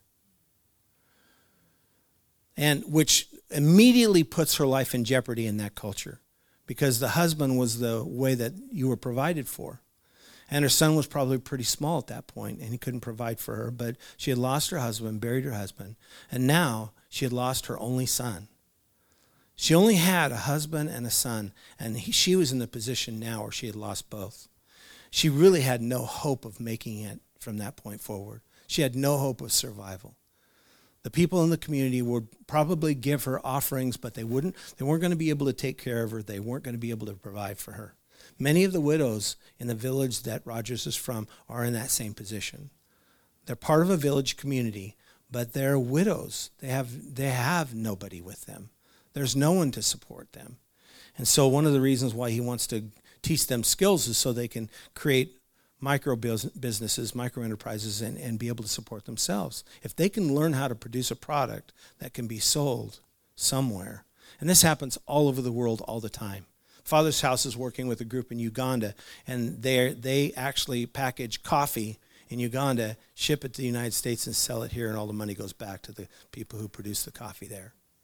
and which immediately puts her life in jeopardy in that culture, because the husband was the way that you were provided for. And her son was probably pretty small at that point, and he couldn't provide for her. But she had lost her husband, buried her husband, and now she had lost her only son. She only had a husband and a son, and he, she was in the position now where she had lost both. She really had no hope of making it from that point forward. She had no hope of survival. The people in the community would probably give her offerings, but they wouldn't. They weren't going to be able to take care of her. They weren't going to be able to provide for her. Many of the widows in the village that Rogers is from are in that same position. They're part of a village community, but they're widows. They have they have nobody with them. There's no one to support them. And so one of the reasons why he wants to teach them skills is so they can create micro businesses, micro enterprises, and, and be able to support themselves. If they can learn how to produce a product that can be sold somewhere, and this happens all over the world all the time. Father's House is working with a group in Uganda, and they they actually package coffee in Uganda, ship it to the United States, and sell it here, and all the money goes back to the people who produce the coffee there.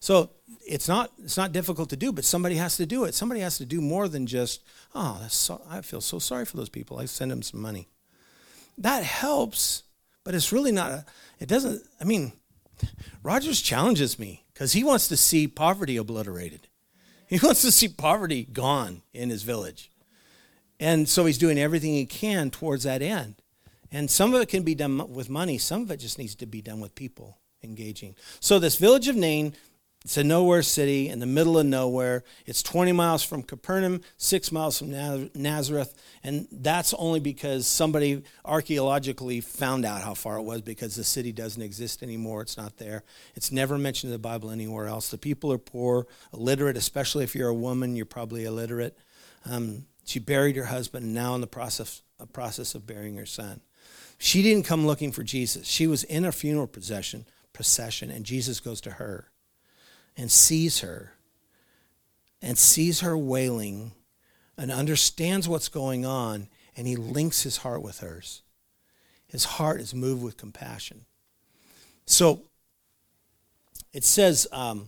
So it's not it's not difficult to do, but somebody has to do it. Somebody has to do more than just, oh, that's so, I feel so sorry for those people. I send them some money. That helps, but it's really not, a, it doesn't, I mean, Rogers challenges me because he wants to see poverty obliterated. He wants to see poverty gone in his village. And so he's doing everything he can towards that end. And some of it can be done with money. Some of it just needs to be done with people engaging. So this village of Nain, it's a nowhere city in the middle of nowhere. It's twenty miles from Capernaum, six miles from Nazareth. And that's only because somebody archaeologically found out how far it was, because the city doesn't exist anymore. It's not there. It's never mentioned in the Bible anywhere else. The people are poor, illiterate, especially if you're a woman, you're probably illiterate. Um, she buried her husband, and now in the process, a process of burying her son. She didn't come looking for Jesus. She was in a funeral procession, procession, and Jesus goes to her and sees her and sees her wailing and understands what's going on, and he links his heart with hers. His heart is moved with compassion. So it says um,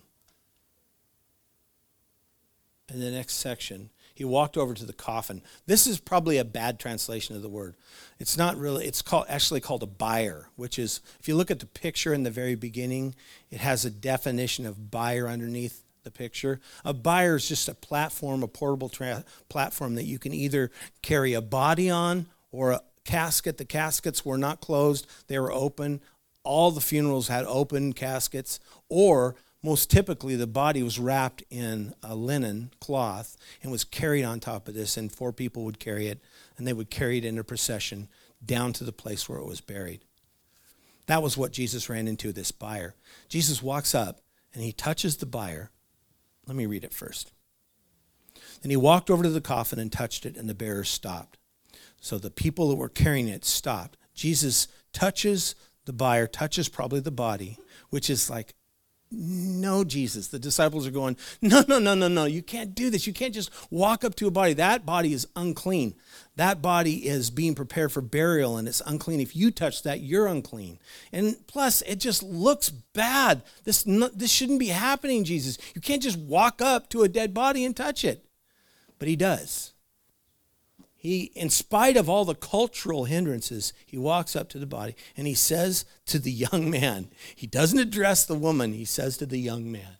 in the next section, he walked over to the coffin. This is probably a bad translation of the word. It's not really, it's called actually called a bier, which is, if you look at the picture in the very beginning, it has a definition of bier underneath the picture. A bier is just a platform, a portable tra- platform that you can either carry a body on or a casket. The caskets were not closed, they were open. All the funerals had open caskets, or most typically, the body was wrapped in a linen cloth and was carried on top of this, and four people would carry it, and they would carry it in a procession down to the place where it was buried. That was what Jesus ran into, this bier. Jesus walks up, and he touches the bier. Let me read it first. Then he walked over to the coffin and touched it, and the bearers stopped. So the people that were carrying it stopped. Jesus touches the bier, touches probably the body, which is like, no, Jesus. The disciples are going, no, no, no, no, no. You can't do this. You can't just walk up to a body. That body is unclean. That body is being prepared for burial, and it's unclean. If you touch that, you're unclean. And plus, it just looks bad. This, this shouldn't be happening, Jesus. You can't just walk up to a dead body and touch it. But he does. He, in spite of all the cultural hindrances, he walks up to the body and he says to the young man, he doesn't address the woman, he says to the young man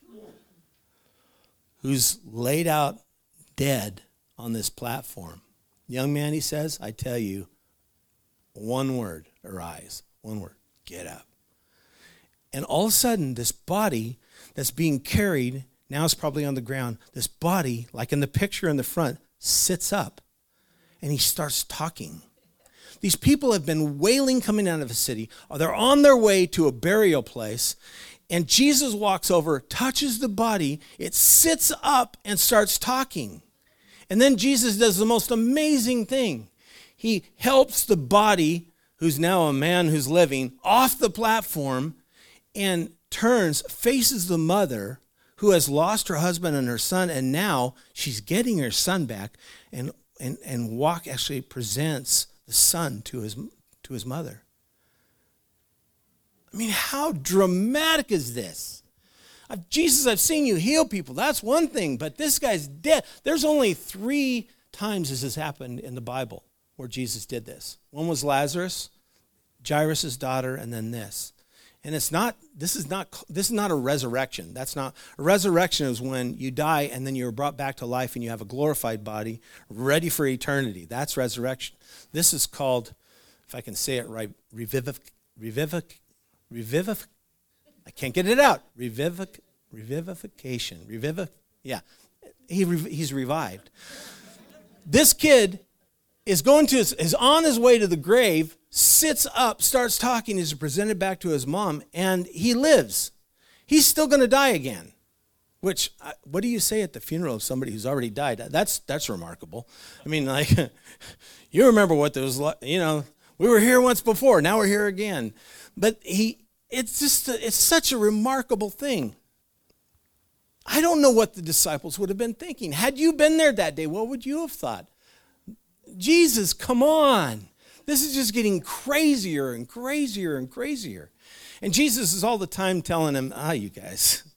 who's laid out dead on this platform. Young man, he says, I tell you, one word, arise, one word, get up. And all of a sudden, this body that's being carried, now it's probably on the ground, this body, like in the picture in the front, sits up. And he starts talking. These people have been wailing coming out of the city. They're on their way to a burial place. And Jesus walks over, touches the body. It sits up and starts talking. And then Jesus does the most amazing thing. He helps the body, who's now a man who's living, off the platform and turns, faces the mother who has lost her husband and her son. And now she's getting her son back. And And, and walk actually presents the son to his, to his mother. I mean, how dramatic is this? I've, Jesus, I've seen you heal people. That's one thing, but this guy's dead. There's only three times this has happened in the Bible where Jesus did this. One was Lazarus, Jairus' daughter, and then this. And it's not, this is not, this is not a resurrection. That's not, a resurrection is when you die and then you're brought back to life and you have a glorified body ready for eternity. That's resurrection. This is called, if I can say it right, revivic, revivic, revivic, I can't get it out. Revivic, revivification, revivic, yeah. He, he's revived. This kid is going to, is on his way to the grave, sits up, starts talking, is presented back to his mom, and he lives. He's still going to die again. Which, what do you say at the funeral of somebody who's already died? That's that's remarkable. I mean, like, you remember what there was, you know, we were here once before, now we're here again. But he, it's just, it's such a remarkable thing. I don't know what the disciples would have been thinking. Had you been there that day, what would you have thought? Jesus, come on. This is just getting crazier and crazier and crazier. And Jesus is all the time telling him, ah, you guys,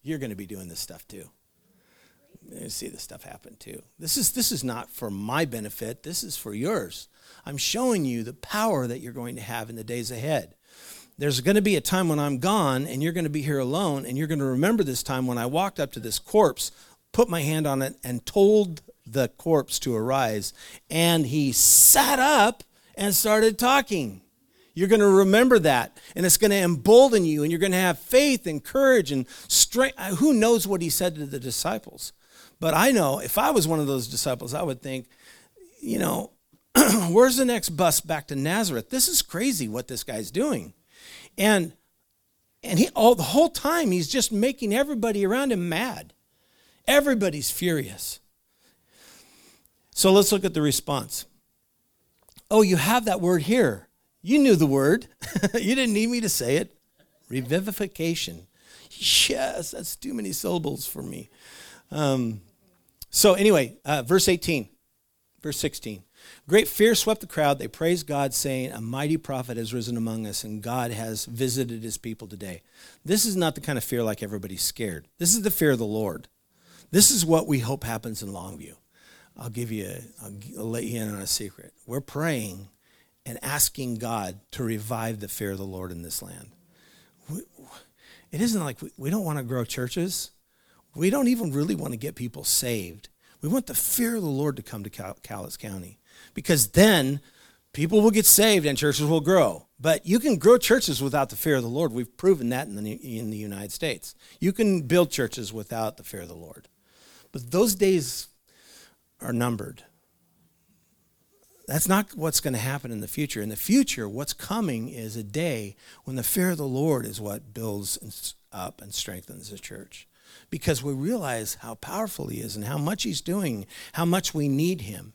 you're going to be doing this stuff too. You see this stuff happen too. This is this is not for my benefit. This is for yours. I'm showing you the power that you're going to have in the days ahead. There's going to be a time when I'm gone and you're going to be here alone, and you're going to remember this time when I walked up to this corpse, put my hand on it, and told the corpse to arise, and he sat up and started talking. You're going to remember that, and it's going to embolden you, and you're going to have faith and courage and strength. Who knows what he said to the disciples? But I know if I was one of those disciples, I would think, you know, where's the next bus back to Nazareth? This is crazy what this guy's doing. And and he all the whole time he's just making everybody around him mad. Everybody's furious. So let's look at the response. Oh, you have that word here. You knew the word. You didn't need me to say it. Revivification. Yes, that's too many syllables for me. Um, so anyway, uh, verse eighteen, verse sixteen. Great fear swept the crowd. They praised God, saying, a mighty prophet has risen among us, and God has visited his people today. This is not the kind of fear like everybody's scared. This is the fear of the Lord. This is what we hope happens in Longview. I'll give you, a, I'll, I'll let you in on a secret. We're praying and asking God to revive the fear of the Lord in this land. We, it isn't like we, we don't want to grow churches. We don't even really want to get people saved. We want the fear of the Lord to come to Cal- Cowlitz County, because then people will get saved and churches will grow. But you can grow churches without the fear of the Lord. We've proven that in the, in the United States. You can build churches without the fear of the Lord. But those days are numbered. That's not what's going to happen in the future. In the future, what's coming is a day when the fear of the Lord is what builds up and strengthens the church. Because we realize how powerful he is and how much he's doing, how much we need him.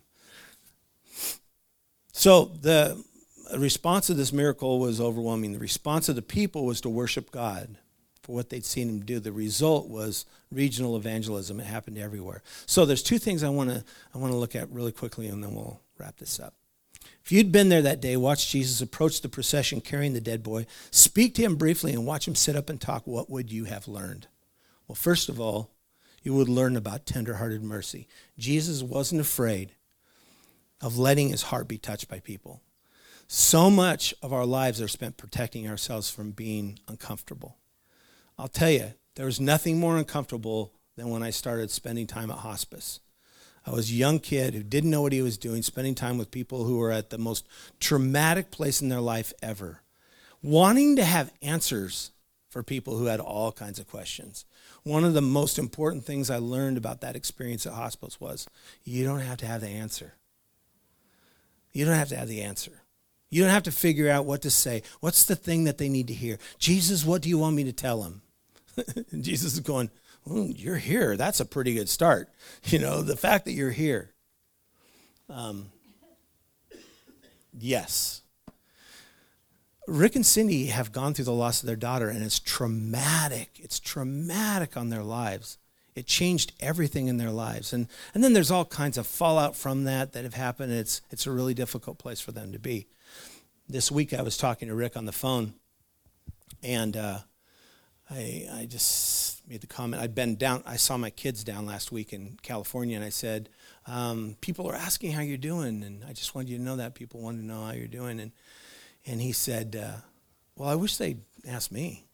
So the response of this miracle was overwhelming. The response of the people was to worship God for what they'd seen him do. The result was regional evangelism. It happened everywhere. So there's two things I want to I want to look at really quickly, and then we'll wrap this up. If you'd been there that day, watch Jesus approach the procession carrying the dead boy, speak to him briefly, and watch him sit up and talk, what would you have learned? Well, first of all, you would learn about tender-hearted mercy. Jesus wasn't afraid of letting his heart be touched by people. So much of our lives are spent protecting ourselves from being uncomfortable. I'll tell you, there was nothing more uncomfortable than when I started spending time at hospice. I was a young kid who didn't know what he was doing, spending time with people who were at the most traumatic place in their life ever, wanting to have answers for people who had all kinds of questions. One of the most important things I learned about that experience at hospice was you don't have to have the answer. You don't have to have the answer. You don't have to figure out what to say. What's the thing that they need to hear? Jesus, what do you want me to tell them? And Jesus is going, well, you're here. That's a pretty good start. You know, the fact that you're here. Um, yes. Rick and Cindy have gone through the loss of their daughter, and it's traumatic. It's traumatic on their lives. It changed everything in their lives. And and then there's all kinds of fallout from that that have happened. It's it's a really difficult place for them to be. This week I was talking to Rick on the phone, and uh, I I just made the comment. I'd been down, I saw my kids down last week in California, and I said, um, people are asking how you're doing, and I just wanted you to know that. People wanted to know how you're doing. And And he said, uh, well, I wish they'd ask me.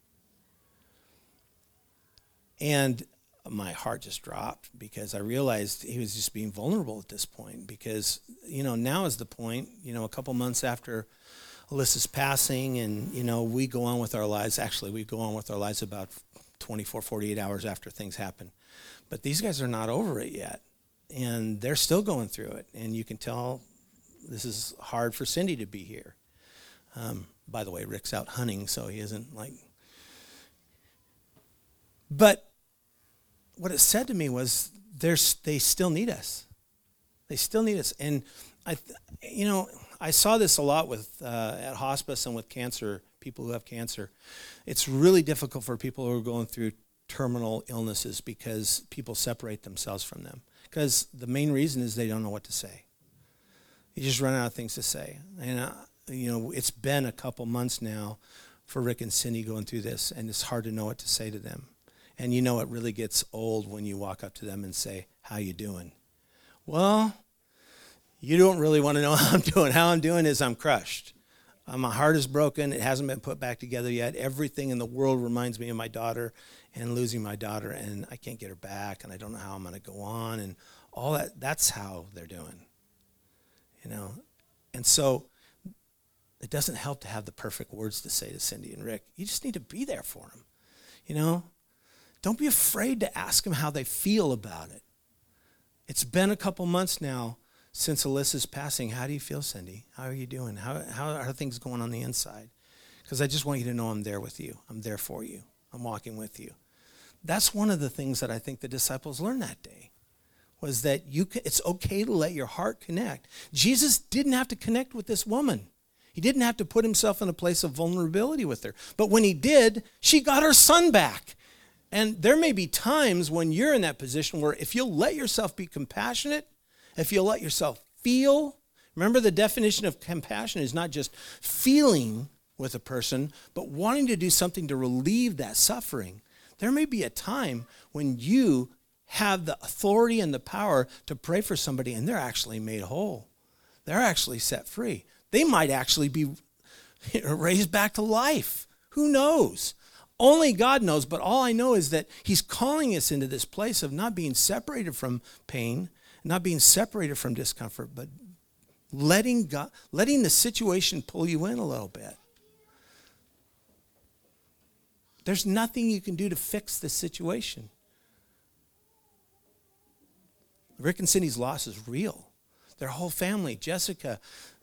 And my heart just dropped because I realized he was just being vulnerable at this point because, you know, now is the point, you know, a couple months after Alyssa's passing and, you know, we go on with our lives. Actually, we go on with our lives about twenty-four, forty-eight hours after things happen. But these guys are not over it yet. And they're still going through it. And you can tell this is hard for Cindy to be here. Um, by the way, Rick's out hunting, so he isn't like... But what it said to me was, they still need us. They still need us. And, I, you know, I saw this a lot with uh, at hospice and with cancer, people who have cancer. It's really difficult for people who are going through terminal illnesses because people separate themselves from them. Because the main reason is they don't know what to say. You just run out of things to say. And, uh, you know, it's been a couple months now for Rick and Cindy going through this, and it's hard to know what to say to them. And you know it really gets old when you walk up to them and say, how you doing? Well, you don't really want to know how I'm doing. How I'm doing is I'm crushed. Uh, my heart is broken. It hasn't been put back together yet. Everything in the world reminds me of my daughter and losing my daughter, and I can't get her back, and I don't know how I'm going to go on, and all that. That's how they're doing, you know. And so it doesn't help to have the perfect words to say to Cindy and Rick. You just need to be there for them, you know. Don't be afraid to ask them how they feel about it. It's been a couple months now since Alyssa's passing. How do you feel, Cindy? How are you doing? How, how are things going on the inside? Because I just want you to know I'm there with you. I'm there for you. I'm walking with you. That's one of the things that I think the disciples learned that day, was that you can, it's okay to let your heart connect. Jesus didn't have to connect with this woman. He didn't have to put himself in a place of vulnerability with her. But when he did, she got her son back. And there may be times when you're in that position where if you'll let yourself be compassionate, if you'll let yourself feel, remember the definition of compassion is not just feeling with a person, but wanting to do something to relieve that suffering. There may be a time when you have the authority and the power to pray for somebody and they're actually made whole. They're actually set free. They might actually be raised back to life. Who knows? Only God knows, but all I know is that he's calling us into this place of not being separated from pain, not being separated from discomfort, but letting God, letting the situation pull you in a little bit. There's nothing you can do to fix this situation. Rick and Cindy's loss is real. Their whole family, Jessica,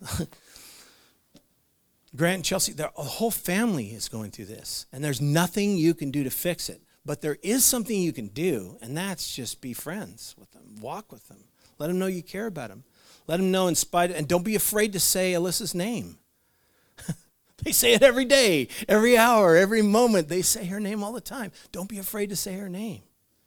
Grant and Chelsea, their whole family is going through this. And there's nothing you can do to fix it. But there is something you can do, and that's just be friends with them. Walk with them. Let them know you care about them. Let them know in spite of, and don't be afraid to say Alyssa's name. They say it every day, every hour, every moment. They say her name all the time. Don't be afraid to say her name.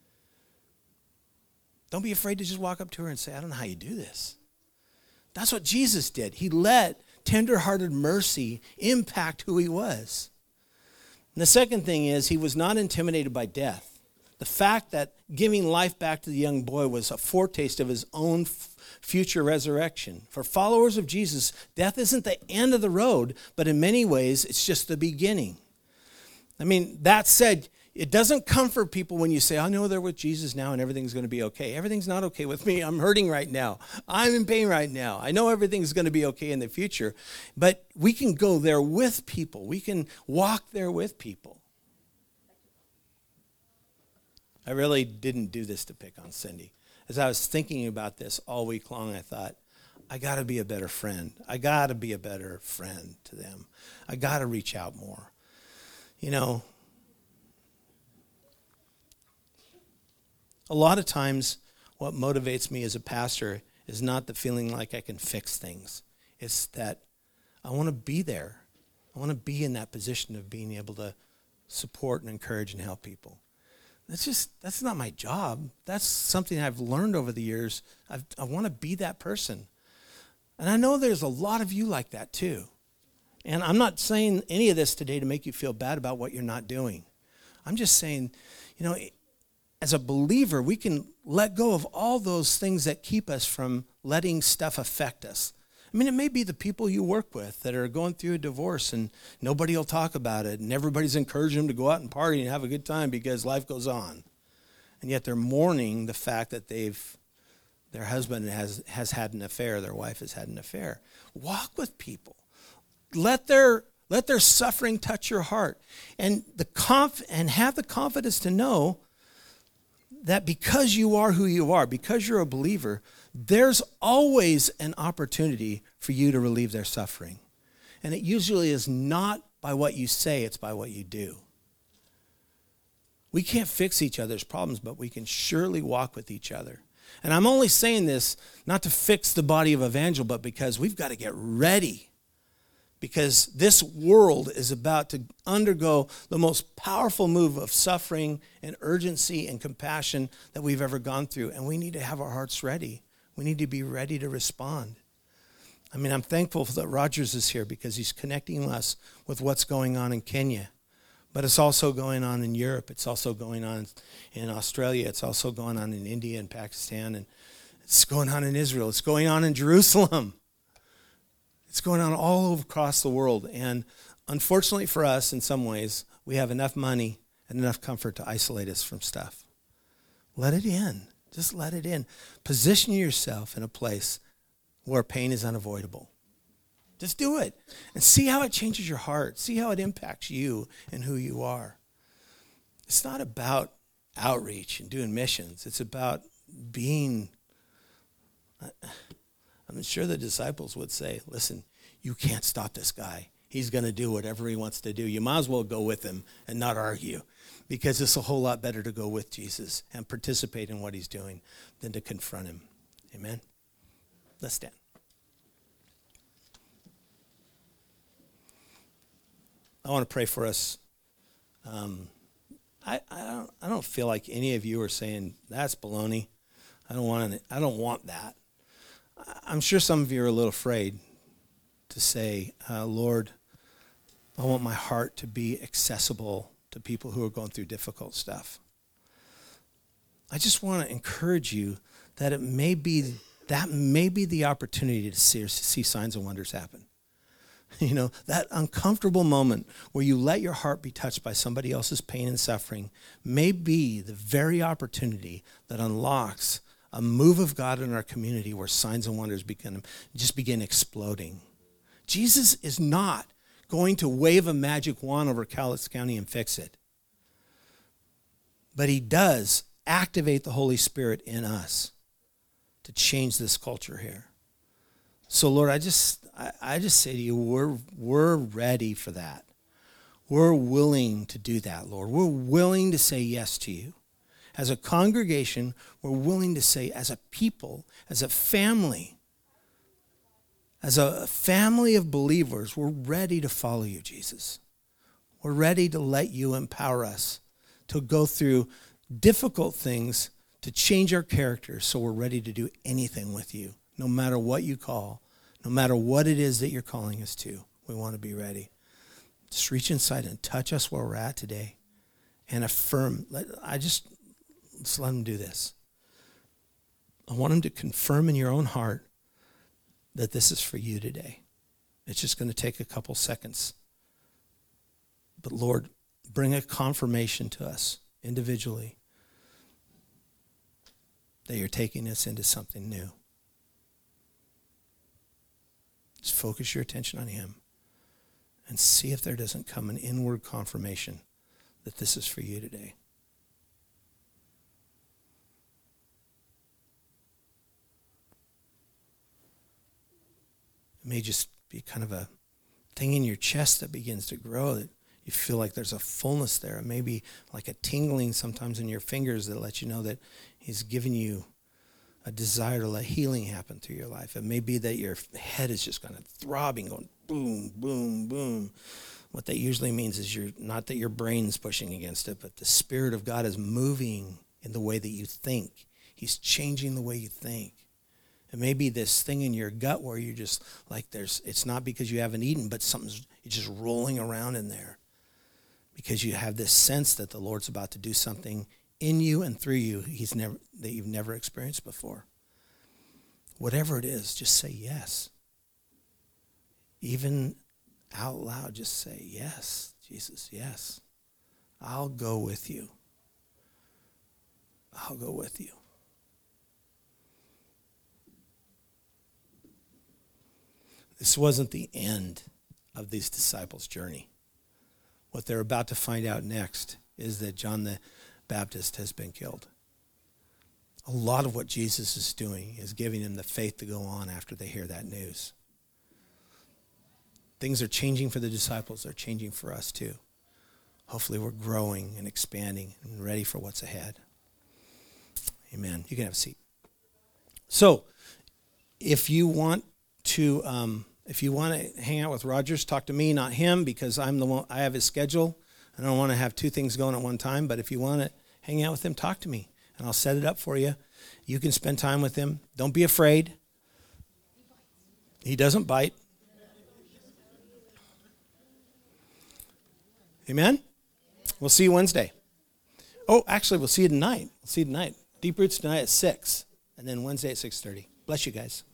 Don't be afraid to just walk up to her and say, I don't know how you do this. That's what Jesus did. He let tender-hearted mercy impact who he was. And the second thing is he was not intimidated by death. The fact that giving life back to the young boy was a foretaste of his own f- future resurrection. For followers of Jesus, death isn't the end of the road, but in many ways, it's just the beginning. I mean, that said, it doesn't comfort people when you say, I know they're with Jesus now and everything's going to be okay. Everything's not okay with me. I'm hurting right now. I'm in pain right now. I know everything's going to be okay in the future. But we can go there with people. We can walk there with people. I really didn't do this to pick on Cindy. As I was thinking about this all week long, I thought, I got to be a better friend. I got to be a better friend to them. I got to reach out more. You know, a lot of times what motivates me as a pastor is not the feeling like I can fix things. It's that I want to be there. I want to be in that position of being able to support and encourage and help people. That's just, that's not my job. That's something I've learned over the years. I've, I want to be that person. And I know there's a lot of you like that too. And I'm not saying any of this today to make you feel bad about what you're not doing. I'm just saying, you know, as a believer, we can let go of all those things that keep us from letting stuff affect us. I mean, it may be the people you work with that are going through a divorce and nobody will talk about it and everybody's encouraging them to go out and party and have a good time because life goes on. And yet they're mourning the fact that they've, their husband has, has had an affair, their wife has had an affair. Walk with people. Let their, let their suffering touch your heart. And, the conf, and have the confidence to know that because you are who you are, because you're a believer, there's always an opportunity for you to relieve their suffering. And it usually is not by what you say, it's by what you do. We can't fix each other's problems, but we can surely walk with each other. And I'm only saying this not to fix the body of Evangel, but because we've got to get ready. Because this world is about to undergo the most powerful move of suffering and urgency and compassion that we've ever gone through. And we need to have our hearts ready. We need to be ready to respond. I mean, I'm thankful that Rogers is here because he's connecting us with what's going on in Kenya. But it's also going on in Europe. It's also going on in Australia. It's also going on in India and Pakistan. And it's going on in Israel. It's going on in Jerusalem. It's going on all over across the world. And unfortunately for us, in some ways, we have enough money and enough comfort to isolate us from stuff. Let it in. Just let it in. Position yourself in a place where pain is unavoidable. Just do it and see how it changes your heart. See how it impacts you and who you are. It's not about outreach and doing missions. It's about being, I'm sure the disciples would say, listen, you can't stop this guy. He's going to do whatever he wants to do. You might as well go with him and not argue, because it's a whole lot better to go with Jesus and participate in what he's doing than to confront him. Amen? Let's stand. I want to pray for us. Um, I, I don't I don't feel like any of you are saying that's baloney. I don't want any, I don't want that. I'm sure some of you are a little afraid to say, uh, Lord, I want my heart to be accessible to people who are going through difficult stuff. I just want to encourage you that it may be that may be the opportunity to see, see signs and wonders happen. You know, that uncomfortable moment where you let your heart be touched by somebody else's pain and suffering may be the very opportunity that unlocks a move of God in our community where signs and wonders begin, just begin exploding. Jesus is not going to wave a magic wand over Cowlitz County and fix it. But he does activate the Holy Spirit in us to change this culture here. So, Lord, I just I, I just say to you, we're we're ready for that. We're willing to do that, Lord. We're willing to say yes to you. As a congregation, we're willing to say, as a people, as a family, as a family of believers, we're ready to follow you, Jesus. We're ready to let you empower us to go through difficult things, to change our character, so we're ready to do anything with you. No matter what you call, no matter what it is that you're calling us to, we want to be ready. Just reach inside and touch us where we're at today and affirm. Let, I just, let's let him do this. I want him to confirm in your own heart that this is for you today. It's just going to take a couple seconds. But Lord, bring a confirmation to us individually that you're taking us into something new. Just focus your attention on him and see if there doesn't come an inward confirmation that this is for you today. It may just be kind of a thing in your chest that begins to grow, that you feel like there's a fullness there. It may be like a tingling sometimes in your fingers that lets you know that he's given you a desire to let healing happen through your life. It may be that your head is just kind of throbbing, going boom, boom, boom. What that usually means is you're not that your brain's pushing against it, but the Spirit of God is moving in the way that you think. He's changing the way you think. It may be this thing in your gut where you're just like there's, it's not because you haven't eaten, but something's it's just rolling around in there because you have this sense that the Lord's about to do something in you and through you he's never that you've never experienced before. Whatever it is, just say yes. Even out loud, just say yes, Jesus, yes. I'll go with you. I'll go with you. This wasn't the end of these disciples' journey. What they're about to find out next is that John the Baptist has been killed. A lot of what Jesus is doing is giving them the faith to go on after they hear that news. Things are changing for the disciples. They're changing for us too. Hopefully we're growing and expanding and ready for what's ahead. Amen. You can have a seat. So, if you want to, um, if you want to hang out with Rogers, talk to me, not him, because I'm the one. I have his schedule. I don't want to have two things going at one time. But if you want to hang out with him, talk to me, and I'll set it up for you. You can spend time with him. Don't be afraid. He doesn't bite. Amen? We'll see you Wednesday. Oh, actually, we'll see you tonight. We'll see you tonight. Deep Roots tonight at six, and then Wednesday at six thirty. Bless you guys.